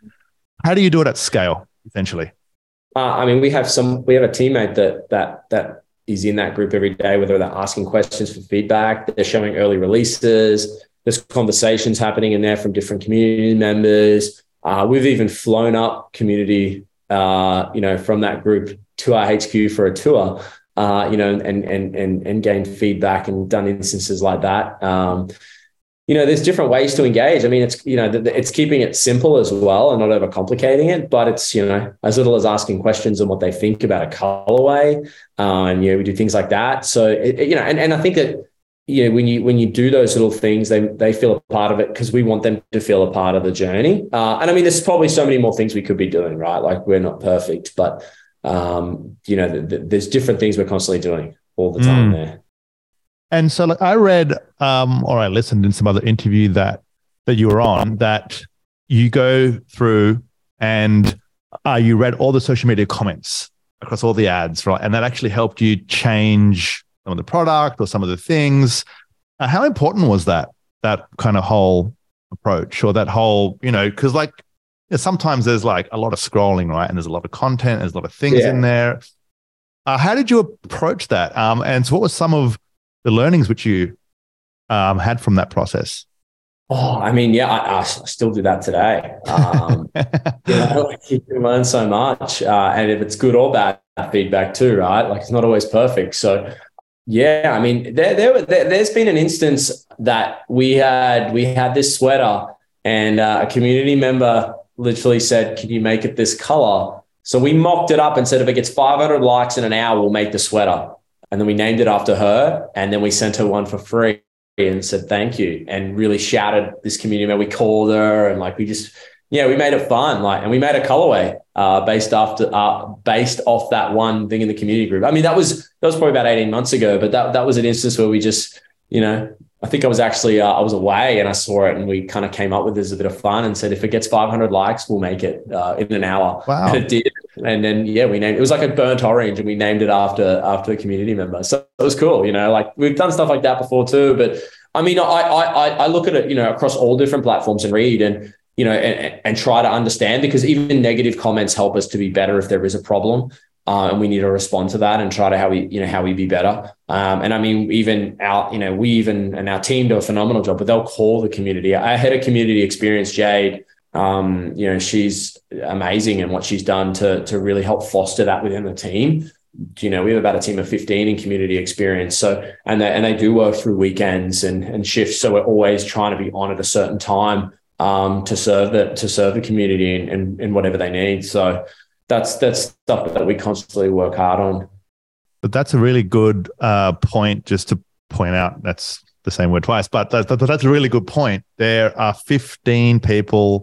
how do you do it at scale, essentially? Uh, I mean, we have some. We have a teammate that that that is in that group every day. Whether they're asking questions for feedback, they're showing early releases. There's conversations happening in there from different community members. Uh, we've even flown up community, uh, you know, from that group to our H Q for a tour. Uh, you know, and and and and gained feedback and done instances like that. Um, you know, there's different ways to engage. I mean, it's, you know, it's keeping it simple as well and not overcomplicating it, but it's, you know, as little as asking questions on what they think about a colorway. Uh, and, you know, we do things like that. So, it, you know, and, and I think that, you know, when you, when you do those little things, they, they feel a part of it because we want them to feel a part of the journey. Uh, and I mean, there's probably so many more things we could be doing, right? Like, we're not perfect, but um you know th- th- there's different things we're constantly doing all the time mm. there. And so, like, I read um or I listened in some other interview that that you were on, that you go through and uh, you read all the social media comments across all the ads, right? And that actually helped you change some of the product or some of the things. Uh, how important was that that kind of whole approach, or that whole, you know, because like, yeah, sometimes there's like a lot of scrolling, right? And there's a lot of content, there's a lot of things yeah. in there. Uh, how did you approach that? Um, and so what were some of the learnings which you um, had from that process? Oh, I mean, yeah, I, I still do that today. Um, you know, like, you can learn so much. Uh, and if it's good or bad feedback too, right? Like, it's not always perfect. So yeah, I mean, there, there, there there's been an instance that we had, we had this sweater, and uh, a community member literally said, can you make it this color? So we mocked it up and said, if it gets five hundred likes in an hour, we'll make the sweater. And then we named it after her. And then we sent her one for free and said, thank you. And really shouted this community member. We called her, and like, we just, yeah, we made it fun. Like, and we made a colorway uh, based after, uh, based off that one thing in the community group. I mean, that was, that was probably about eighteen months ago, but that, that was an instance where we just, you know, I think I was actually, uh, I was away and I saw it, and we kind of came up with this as a bit of fun and said, if it gets five hundred likes, we'll make it uh, in an hour. Wow. And it did. And then, yeah, we named, it was like a burnt orange, and we named it after, after a community member. So it was cool. You know, like, we've done stuff like that before too, but I mean, I, I, I look at it, you know, across all different platforms and read and, you know, and, and try to understand, because even negative comments help us to be better if there is a problem. Uh, and we need to respond to that and try to how we, you know, how we be better. Um, and I mean, even our, you know, we even, and our team do a phenomenal job, but they'll call the community. Our head of community experience, Jade, um, you know, she's amazing in what she's done to, to really help foster that within the team. You know, we have about a team of fifteen in community experience. So, and they, and they do work through weekends and, and shifts. So we're always trying to be on at a certain time um, to serve the, to serve the community and, and, and whatever they need. So, That's that's stuff that we constantly work hard on. But that's a really good uh, point, just to point out. That's the same word twice, but that, that, that's a really good point. There are fifteen people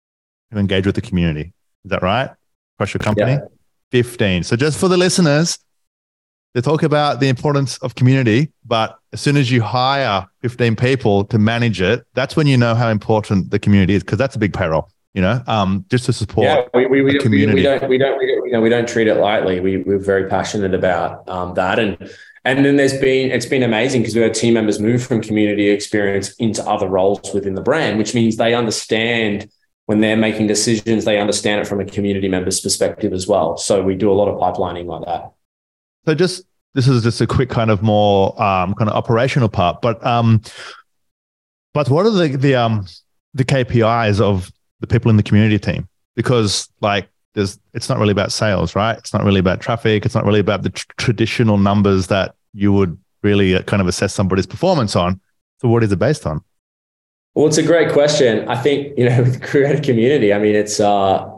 who engage with the community. Is that right? Across your company? Yeah. fifteen. So just for the listeners, they talk about the importance of community, but as soon as you hire fifteen people to manage it, that's when you know how important the community is, because that's a big payroll, you know, um, just to support yeah, we, we, we, community. We, we don't, we don't, we don't, you know, we don't treat it lightly. We, we're very passionate about um, that. And, and then there's been, it's been amazing because we had team members move from community experience into other roles within the brand, which means they understand when they're making decisions, they understand it from a community member's perspective as well. So we do a lot of pipelining like that. So just, this is just a quick kind of more um, kind of operational part, but um, but what are the the um the K P Is of the people in the community team? Because like there's, it's not really about sales, right? It's not really about traffic. It's not really about the tr- traditional numbers that you would really kind of assess somebody's performance on. So what is it based on? Well, it's a great question. I think, you know, with create a community, I mean, it's uh,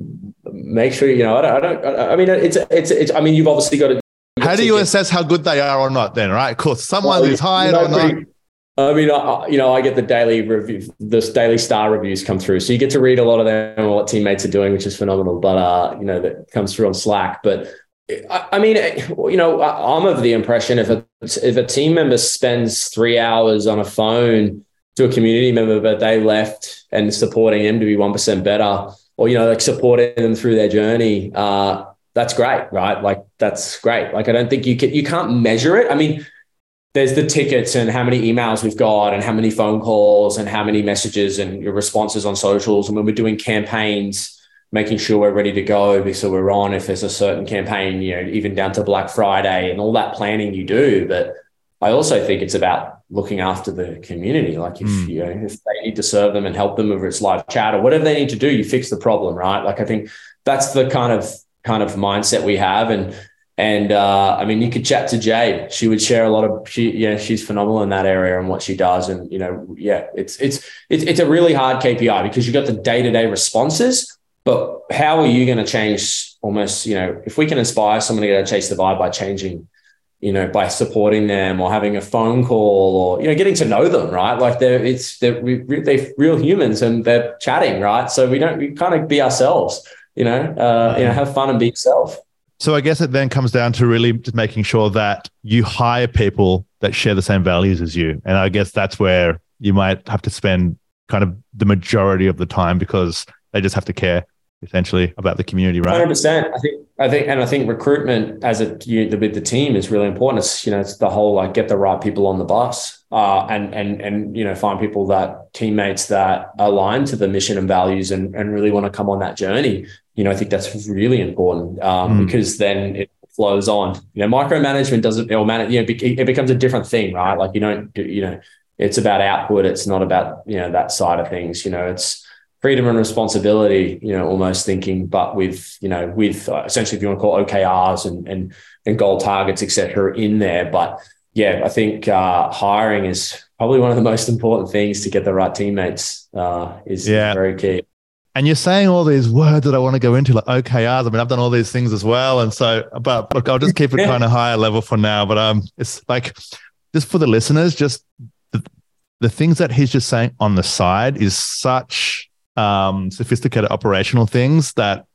make sure, you know, I don't, I don't, I mean, it's, it's, it's, I mean, you've obviously got to. How do you assess how good they are or not then, right? Of course, someone well, is hired you know, or not. I mean, I, you know, I get the daily review, this daily star reviews come through. So you get to read a lot of them and what teammates are doing, which is phenomenal. But, uh, you know, that comes through on Slack. But I, I mean, you know, I'm of the impression if a, if a team member spends three hours on a phone to a community member, but they left and supporting them to be one percent better, or, you know, like supporting them through their journey, uh, that's great, right? Like, that's great. Like, I don't think you can, you can't measure it. I mean, there's the tickets and how many emails we've got and how many phone calls and how many messages and your responses on socials. And when we're doing campaigns, making sure we're ready to go, so we're on if there's a certain campaign, you know, even down to Black Friday and all that planning you do. But I also think it's about looking after the community. Like if, mm. you know, if they need to serve them and help them, whether it's live chat or whatever they need to do, you fix the problem, right? Like, I think that's the kind of, kind of mindset we have. And, and uh, I mean, you could chat to Jade. She would share a lot of, she, yeah, she's phenomenal in that area and what she does. And, you know, yeah, it's, it's, it's, it's a really hard K P I because you got the day-to-day responses, but how are you going to change almost, you know, if we can inspire someone to go chase the vibe by changing, you know, by supporting them or having a phone call or, you know, getting to know them, right? Like they're, it's, they're, they're real humans and they're chatting, right? So we don't, we kind of be ourselves. You know, uh, you know, have fun and be yourself. So I guess it then comes down to really just making sure that you hire people that share the same values as you. And I guess that's where you might have to spend kind of the majority of the time because they just have to care essentially about the community, right? one hundred percent. I think, I think, and I think recruitment as a, you, the, with the team is really important. It's, you know, it's the whole, like, get the right people on the bus uh, and, and, and, you know, find people that teammates that align to the mission and values and, and really want to come on that journey. You know, I think that's really important um, mm. because then it flows on. You know, micromanagement doesn't, or manage, you know, it becomes a different thing, right? Like you don't do, you know, it's about output. It's not about, you know, that side of things. You know, it's freedom and responsibility, you know, almost thinking, but with, you know, with uh, essentially if you want to call O K Rs and, and, and goal targets, et cetera, in there. But yeah, I think uh, hiring is probably one of the most important things to get the right teammates uh, is yeah. very key. And you're saying all these words that I want to go into, like O K Rs. I mean, I've done all these things as well. And so, but look, I'll just keep it kind of higher level for now. But um, it's like, just for the listeners, just the, the things that he's just saying on the side is such um, sophisticated operational things that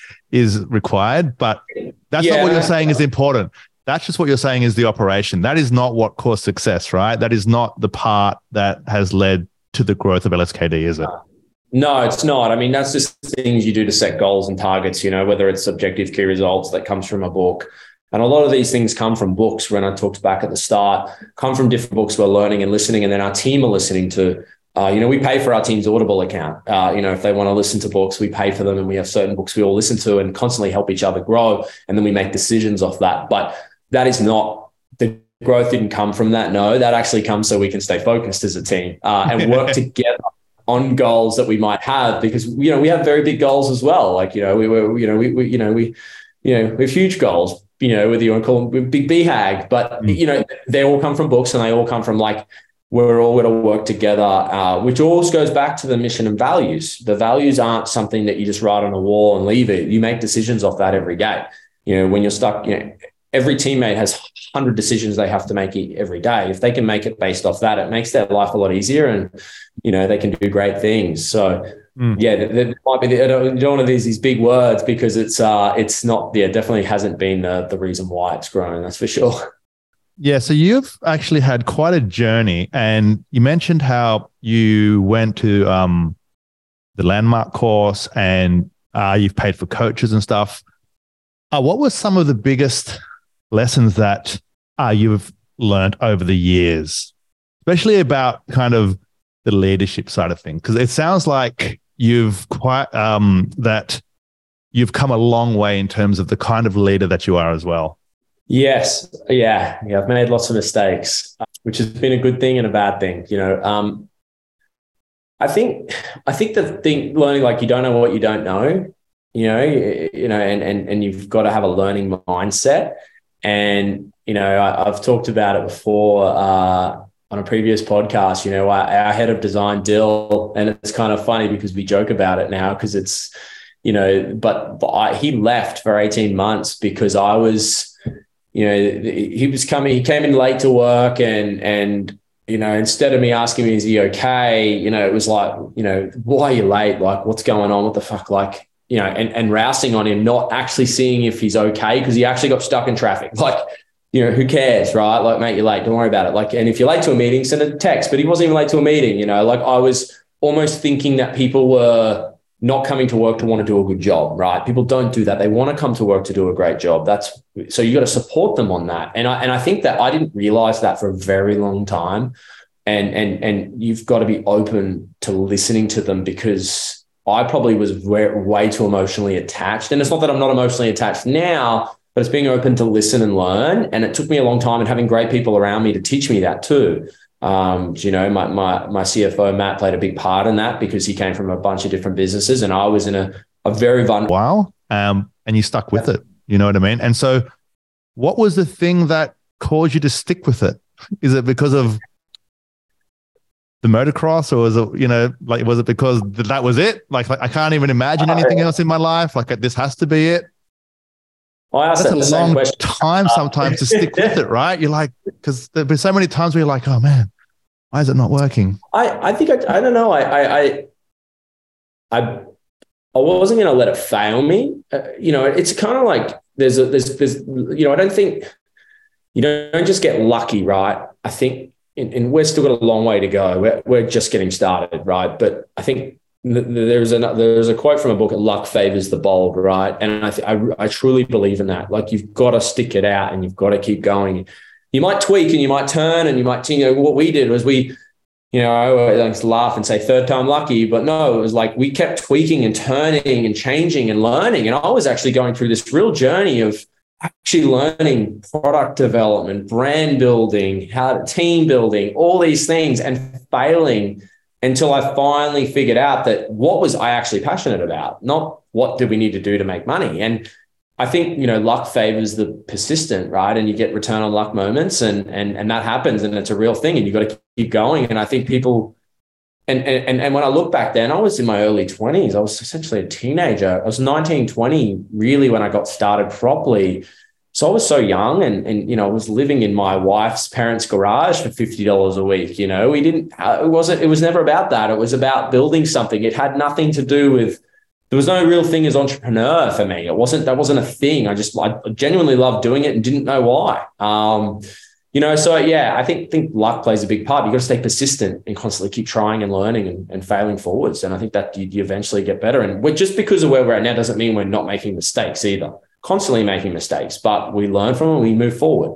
is required. But that's yeah. not what you're saying is important. That's just what you're saying is the operation. That is not what caused success, right? That is not the part that has led to the growth of L S K D, is it? No, it's not. I mean, that's just things you do to set goals and targets, you know, whether it's objective key results that comes from a book. And a lot of these things come from books when I talked back at the start, come from different books we're learning and listening, and then our team are listening to. Uh, you know, we pay for our team's Audible account. Uh, you know, if they want to listen to books, we pay for them and we have certain books we all listen to and constantly help each other grow. And then we make decisions off that. But that is not, the growth didn't come from that. No, that actually comes so we can stay focused as a team uh, and work together on goals that we might have, because, you know, we have very big goals as well. Like, you know, we were, you know, we, we, you know, we, you know, we have huge goals, you know, whether you want to call them big B HAG, but, mm. you know, they all come from books and they all come from like, we're all going to work together, uh, which always goes back to the mission and values. The values aren't something that you just write on a wall and leave it. You make decisions off that every day. You know, when you're stuck, you know, every teammate has one hundred decisions they have to make every day. If they can make it based off that, it makes their life a lot easier and, you know, they can do great things. So Mm. yeah, there, there might be, I don't, don't want to use these big words because it's, uh, it's not, yeah, definitely hasn't been the, the reason why it's grown. That's for sure. Yeah. So you've actually had quite a journey, and you mentioned how you went to um, the Landmark course, and uh, you've paid for coaches and stuff. Uh, what were some of the biggest lessons that uh, you've learned over the years, especially about kind of the leadership side of things? Because it sounds like you've quite um, that you've come a long way in terms of the kind of leader that you are as well. Yes. Yeah. Yeah. I've made lots of mistakes, which has been a good thing and a bad thing. You know, um, I think, I think the thing, learning, like, you don't know what you don't know, you know, you, you know, and, and, and you've got to have a learning mindset. And, you know, I, I've talked about it before, uh, on a previous podcast. You know, our, our head of design, Dill, and it's kind of funny because we joke about it now because it's, you know, but, but I, he left for eighteen months because I was, you know, he was coming, he came in late to work, and, and, you know, instead of me asking me, is he okay? You know, it was like, you know, why are you late? Like, what's going on? What the fuck? Like, you know, and, and rousing on him, not actually seeing if he's okay, because he actually got stuck in traffic. Like, you know, who cares, right? Like, mate, you're late, don't worry about it. Like, and if you're late to a meeting, send a text, but he wasn't even late to a meeting, you know, like I was almost thinking that people were not coming to work to want to do a good job, right? People don't do that. They want to come to work to do a great job. That's, so you got to support them on that. And I, and I think that I didn't realize that for a very long time. And, and, and you've got to be open to listening to them, because I probably was way, way too emotionally attached. And it's not that I'm not emotionally attached now, but it's being open to listen and learn. And it took me a long time, and having great people around me to teach me that too. Um, you know, my, my, my C F O, Matt, played a big part in that because he came from a bunch of different businesses, and I was in a, a very vulnerable. Wow. Um, and you stuck with it. You know what I mean? And so what was the thing that caused you to stick with it? Is it because of the motocross, or was it, you know, like, was it because that was it? Like, like I can't even imagine anything else in my life. Like, this has to be it. I asked That's that a the same long question. time sometimes to stick with it, right? You're like, because there've been so many times where you're like, oh man, why is it not working? I, I think, I, I don't know. I, I, I, I, I wasn't going to let it fail me. Uh, you know, it's kind of like there's a, there's, there's, you know, I don't think you don't just get lucky, right? I think, and, and we're still got a long way to go. We're, we're just getting started, right? But I think there's a, there's a quote from a book, luck favors the bold, right? And I, th- I, I truly believe in that. Like, you've got to stick it out and you've got to keep going. You might tweak and you might turn and you might, you know, what we did was we, you know, I always like to laugh and say third time lucky, but no, it was like we kept tweaking and turning and changing and learning. And I was actually going through this real journey of actually learning product development, brand building, how to team building, all these things, and failing until I finally figured out that what was I actually passionate about, not what did we need to do to make money. And I think, you know, luck favors the persistent, right? And you get return on luck moments, and and and that happens, and it's a real thing, and you got to keep going. And I think people, and and and when I look back then, I was in my early twenties. I was essentially a teenager. I was nineteen, twenty, really, when I got started properly. So I was so young, and, and, you know, I was living in my wife's parents' garage for fifty dollars a week. You know, we didn't, it wasn't, it was never about that. It was about building something. It had nothing to do with, there was no real thing as entrepreneur for me. It wasn't, that wasn't a thing. I just, I genuinely loved doing it and didn't know why. Um, you know, so yeah, I think, think luck plays a big part. You got to stay persistent and constantly keep trying and learning and, and failing forwards. And I think that you, you eventually get better. And we're, just because of where we're at now doesn't mean we're not making mistakes either. Constantly making mistakes, but we learn from them, we move forward,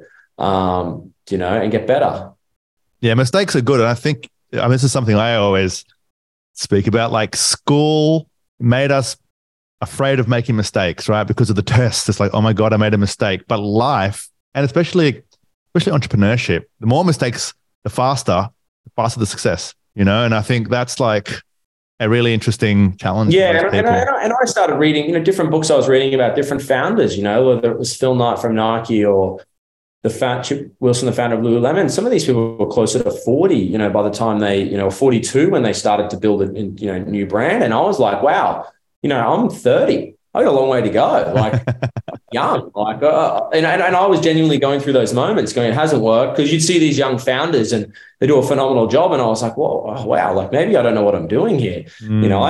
um, you know, and get better. Yeah, mistakes are good. And I think, I mean, this is something I always speak about. Like, school made us afraid of making mistakes, right? Because of the tests. It's like, oh my God, I made a mistake. But life, and especially, especially entrepreneurship, the more mistakes, the faster, the faster the success, you know? And I think that's like a really interesting challenge. Yeah, and, and, I, and I started reading, you know, different books I was reading about different founders, you know, whether it was Phil Knight from Nike or the fat Chip Wilson, the founder of Lululemon. Some of these people were closer to forty, you know, by the time they, you know, forty-two when they started to build a, you know, new brand. And I was like, wow, you know, I'm thirty. I got a long way to go. Like, young, like, uh, and, and and I was genuinely going through those moments, going, it hasn't worked, because you'd see these young founders and they do a phenomenal job, and I was like, whoa, oh, wow, like maybe I don't know what I'm doing here. Mm. You know, I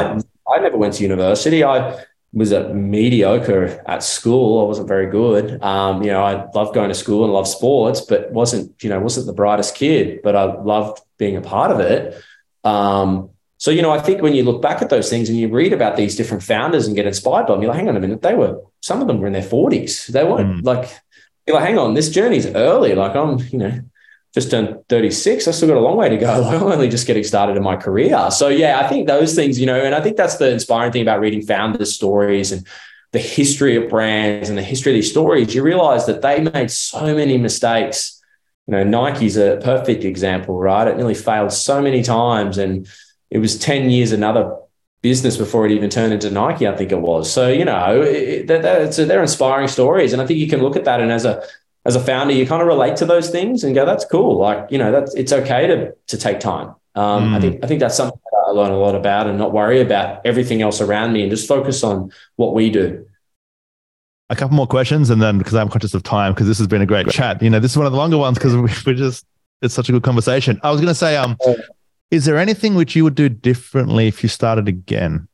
I never went to university. I was a mediocre at school. I wasn't very good. Um, you know, I loved going to school and loved sports, but wasn't, you know, wasn't the brightest kid, but I loved being a part of it. Um, so, you know, I think when you look back at those things and you read about these different founders and get inspired by them, you're like, hang on a minute, they were, some of them were in their forties. They weren't mm. like, you're like, hang on, this journey's early. Like I'm, you know, just turned thirty-six. I still got a long way to go. I'm only just getting started in my career. So yeah, I think those things, you know, and I think that's the inspiring thing about reading founders' stories and the history of brands and the history of these stories. You realize that they made so many mistakes. You know, Nike's a perfect example, right? It nearly failed so many times, and it was ten years another business before it even turned into Nike, I think it was. So, you know, it, that, that's, they're inspiring stories. And I think you can look at that, and as a as a founder, you kind of relate to those things and go, that's cool. Like, you know, that's, it's okay to to take time. Um, mm. I think I think that's something that I learn a lot about, and not worry about everything else around me and just focus on what we do. A couple more questions, and then because I'm conscious of time, because this has been a great chat. You know, this is one of the longer ones because we're just, it's such a good conversation. I was going to say, um, is there anything which you would do differently if you started again?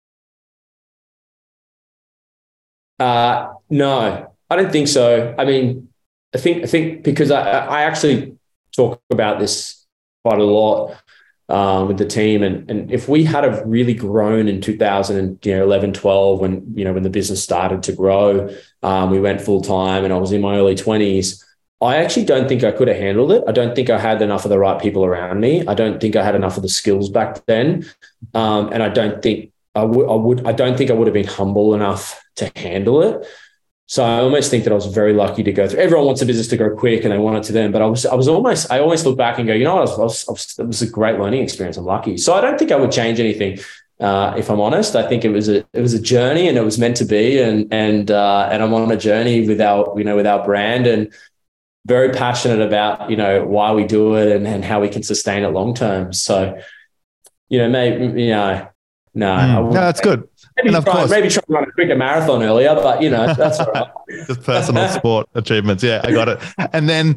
Uh, no, I don't think so. I mean, I think I think because I, I actually talk about this quite a lot um, with the team, and and if we had have really grown in two thousand eleven, twelve, when you know when the business started to grow, um, we went full time, and I was in my early twenties. I actually don't think I could have handled it. I don't think I had enough of the right people around me. I don't think I had enough of the skills back then, um, and I don't think I would. I would. I don't think I would have been humble enough to handle it. So I almost think that I was very lucky to go through. Everyone wants a business to go quick, and they want it to them. But I was. I was almost. I always look back and go, you know, I was, I was, I was, it was a great learning experience. I'm lucky. So I don't think I would change anything. Uh, if I'm honest, I think it was a it was a journey, and it was meant to be. And and uh, and I'm on a journey with our you know with our brand, and very passionate about, you know, why we do it and, and how we can sustain it long term. So, you know, maybe, you know, no. Mm. No, that's good. Maybe, and of try, course. maybe try to run a quicker marathon earlier, but, you know, that's all right. Just personal sport achievements. Yeah, I got it. And then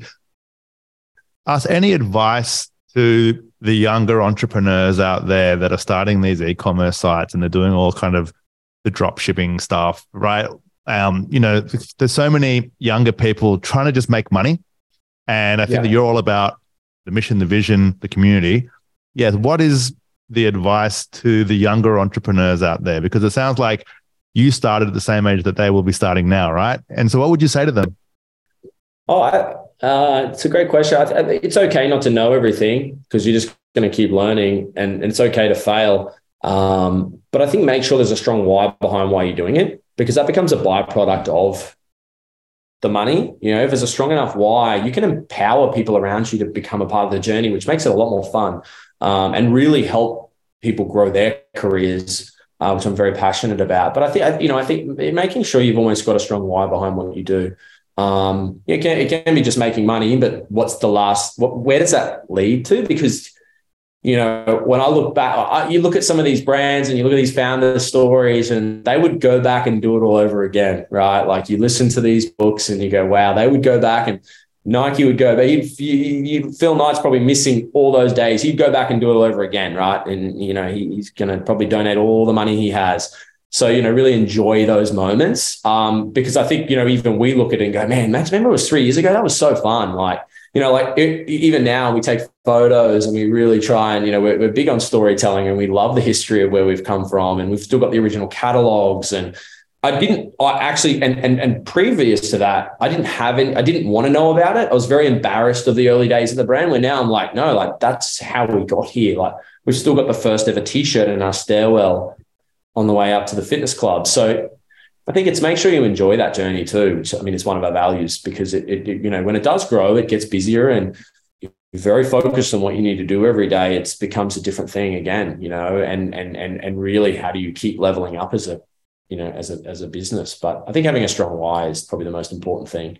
ask any advice to the younger entrepreneurs out there that are starting these e-commerce sites and they're doing all kind of the drop shipping stuff, right? Um, you know, there's so many younger people trying to just make money. And I think yeah. that you're all about the mission, the vision, the community. Yeah. What is the advice to the younger entrepreneurs out there? Because it sounds like you started at the same age that they will be starting now, right? And so what would you say to them? Oh, I, uh, it's a great question. I th- it's okay not to know everything, because you're just going to keep learning, and, and it's okay to fail. Um, but I think make sure there's a strong why behind why you're doing it, because that becomes a byproduct of the money. You know, if there's a strong enough why, you can empower people around you to become a part of the journey, which makes it a lot more fun, um, and really help people grow their careers, uh, which I'm very passionate about. But I think, you know, I think making sure you've almost got a strong why behind what you do. Um, it can, it can be just making money, but what's the last, what, where does that lead to? Because, you know, when I look back, I, you look at some of these brands and you look at these founder stories, and they would go back and do it all over again, right? Like you listen to these books and you go, wow, they would go back, and Nike would go, but you'd, you, you, Phil Knight's probably missing all those days. He'd go back and do it all over again, right? And, you know, he, he's going to probably donate all the money he has. So, you know, really enjoy those moments, um, because I think, you know, even we look at it and go, man, Max, remember it was three years ago? That was so fun. Like, you know, like it, even now we take photos and we really try and, you know, we're, we're big on storytelling, and we love the history of where we've come from, and we've still got the original catalogs. And I didn't, I actually, and, and, and previous to that, I didn't have any, I didn't want to know about it. I was very embarrassed of the early days of the brand, where now I'm like, no, like that's how we got here. Like we've still got the first ever t-shirt in our stairwell on the way up to the fitness club. So I think it's make sure you enjoy that journey too, which I mean, it's one of our values, because it, it, you know, when it does grow, it gets busier, and you're very focused on what you need to do every day. It becomes a different thing again, you know, and, and, and, and really how do you keep leveling up as a, you know, as a, as a business? But I think having a strong why is probably the most important thing.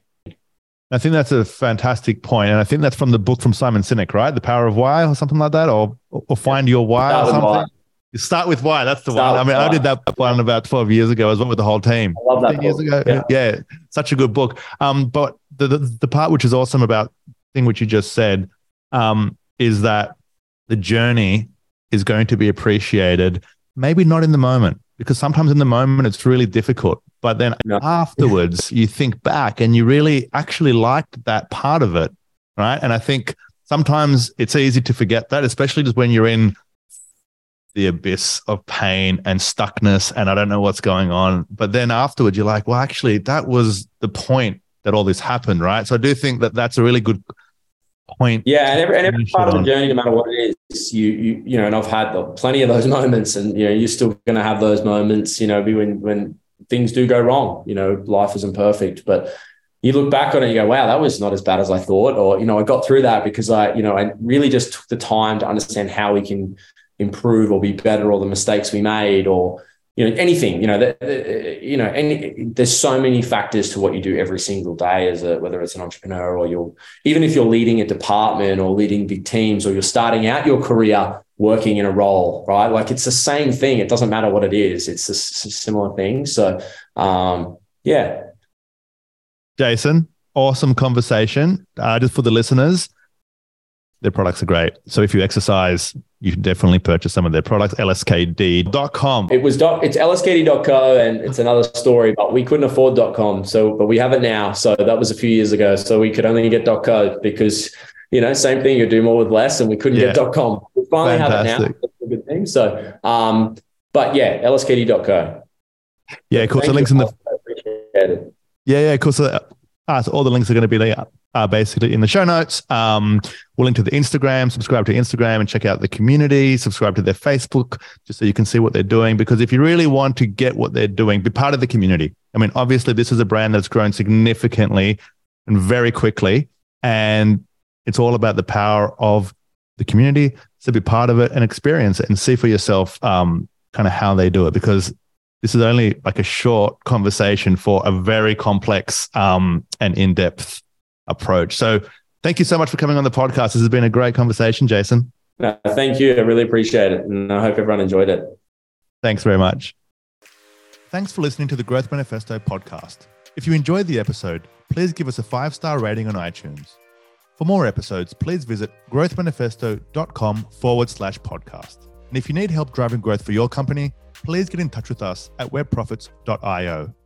I think that's a fantastic point. And I think that's from the book from Simon Sinek, right? The Power of Why or something like that, or, or Find Your Why or something. Why. You start with why. That's the start one. I mean, why. I did that one about twelve years ago as well with the whole team. I love that book. Years ago. Yeah. yeah, such a good book. Um, but the, the the part which is awesome about the thing which you just said um, is that the journey is going to be appreciated maybe not in the moment, because sometimes in the moment it's really difficult. But then no. afterwards, you think back and you really actually liked that part of it, right? And I think sometimes it's easy to forget that, especially just when you're in the abyss of pain and stuckness and I don't know what's going on. But then afterwards, you're like, well, actually, that was the point that all this happened, right? So I do think that that's a really good point. Yeah, and every, and every part of the journey, no matter what it is, you you you know, and I've had the, plenty of those moments, and you know, you're still going to have those moments, you know, when when things do go wrong. You know, life isn't perfect, but you look back on it, you go, wow, that was not as bad as I thought, or you know, I got through that because I, you know, I really just took the time to understand how we can improve or be better, or the mistakes we made, or you know, anything, you know, that, you know, any, there's so many factors to what you do every single day as a, whether it's an entrepreneur or you're, even if you're leading a department or leading big teams, or you're starting out your career working in a role, right? Like it's the same thing. It doesn't matter what it is. It's a, a similar thing. So, um, yeah. Jason, awesome conversation. Uh, just for the listeners, their products are great. So if you exercise, you can definitely purchase some of their products, L S K D dot com. It was doc, it's L S K D dot co, and it's another story, but we couldn't afford .com. So, but we have it now. So that was a few years ago. So we could only get .co because, you know, same thing, you do more with less, and we couldn't yeah. get .com. We finally Fantastic. have it now. That's a good thing. So, um, but yeah, L S K D dot co. Yeah, of course. The links in the, yeah, yeah, of course. Uh, so all the links are going to be there. Uh, basically in the show notes. Um, we'll link to the Instagram, subscribe to Instagram and check out the community, subscribe to their Facebook, just so you can see what they're doing. Because if you really want to get what they're doing, be part of the community. I mean, obviously this is a brand that's grown significantly and very quickly, and it's all about the power of the community. So be part of it and experience it and see for yourself um, kind of how they do it, because this is only like a short conversation for a very complex um, and in-depth approach. So thank you so much for coming on the podcast. This has been a great conversation, Jason. No, thank you. I really appreciate it. And I hope everyone enjoyed it. Thanks very much. Thanks for listening to the Growth Manifesto podcast. If you enjoyed the episode, please give us a five-star rating on iTunes. For more episodes, please visit growthmanifesto.com forward slash podcast. And if you need help driving growth for your company, please get in touch with us at web profits dot io.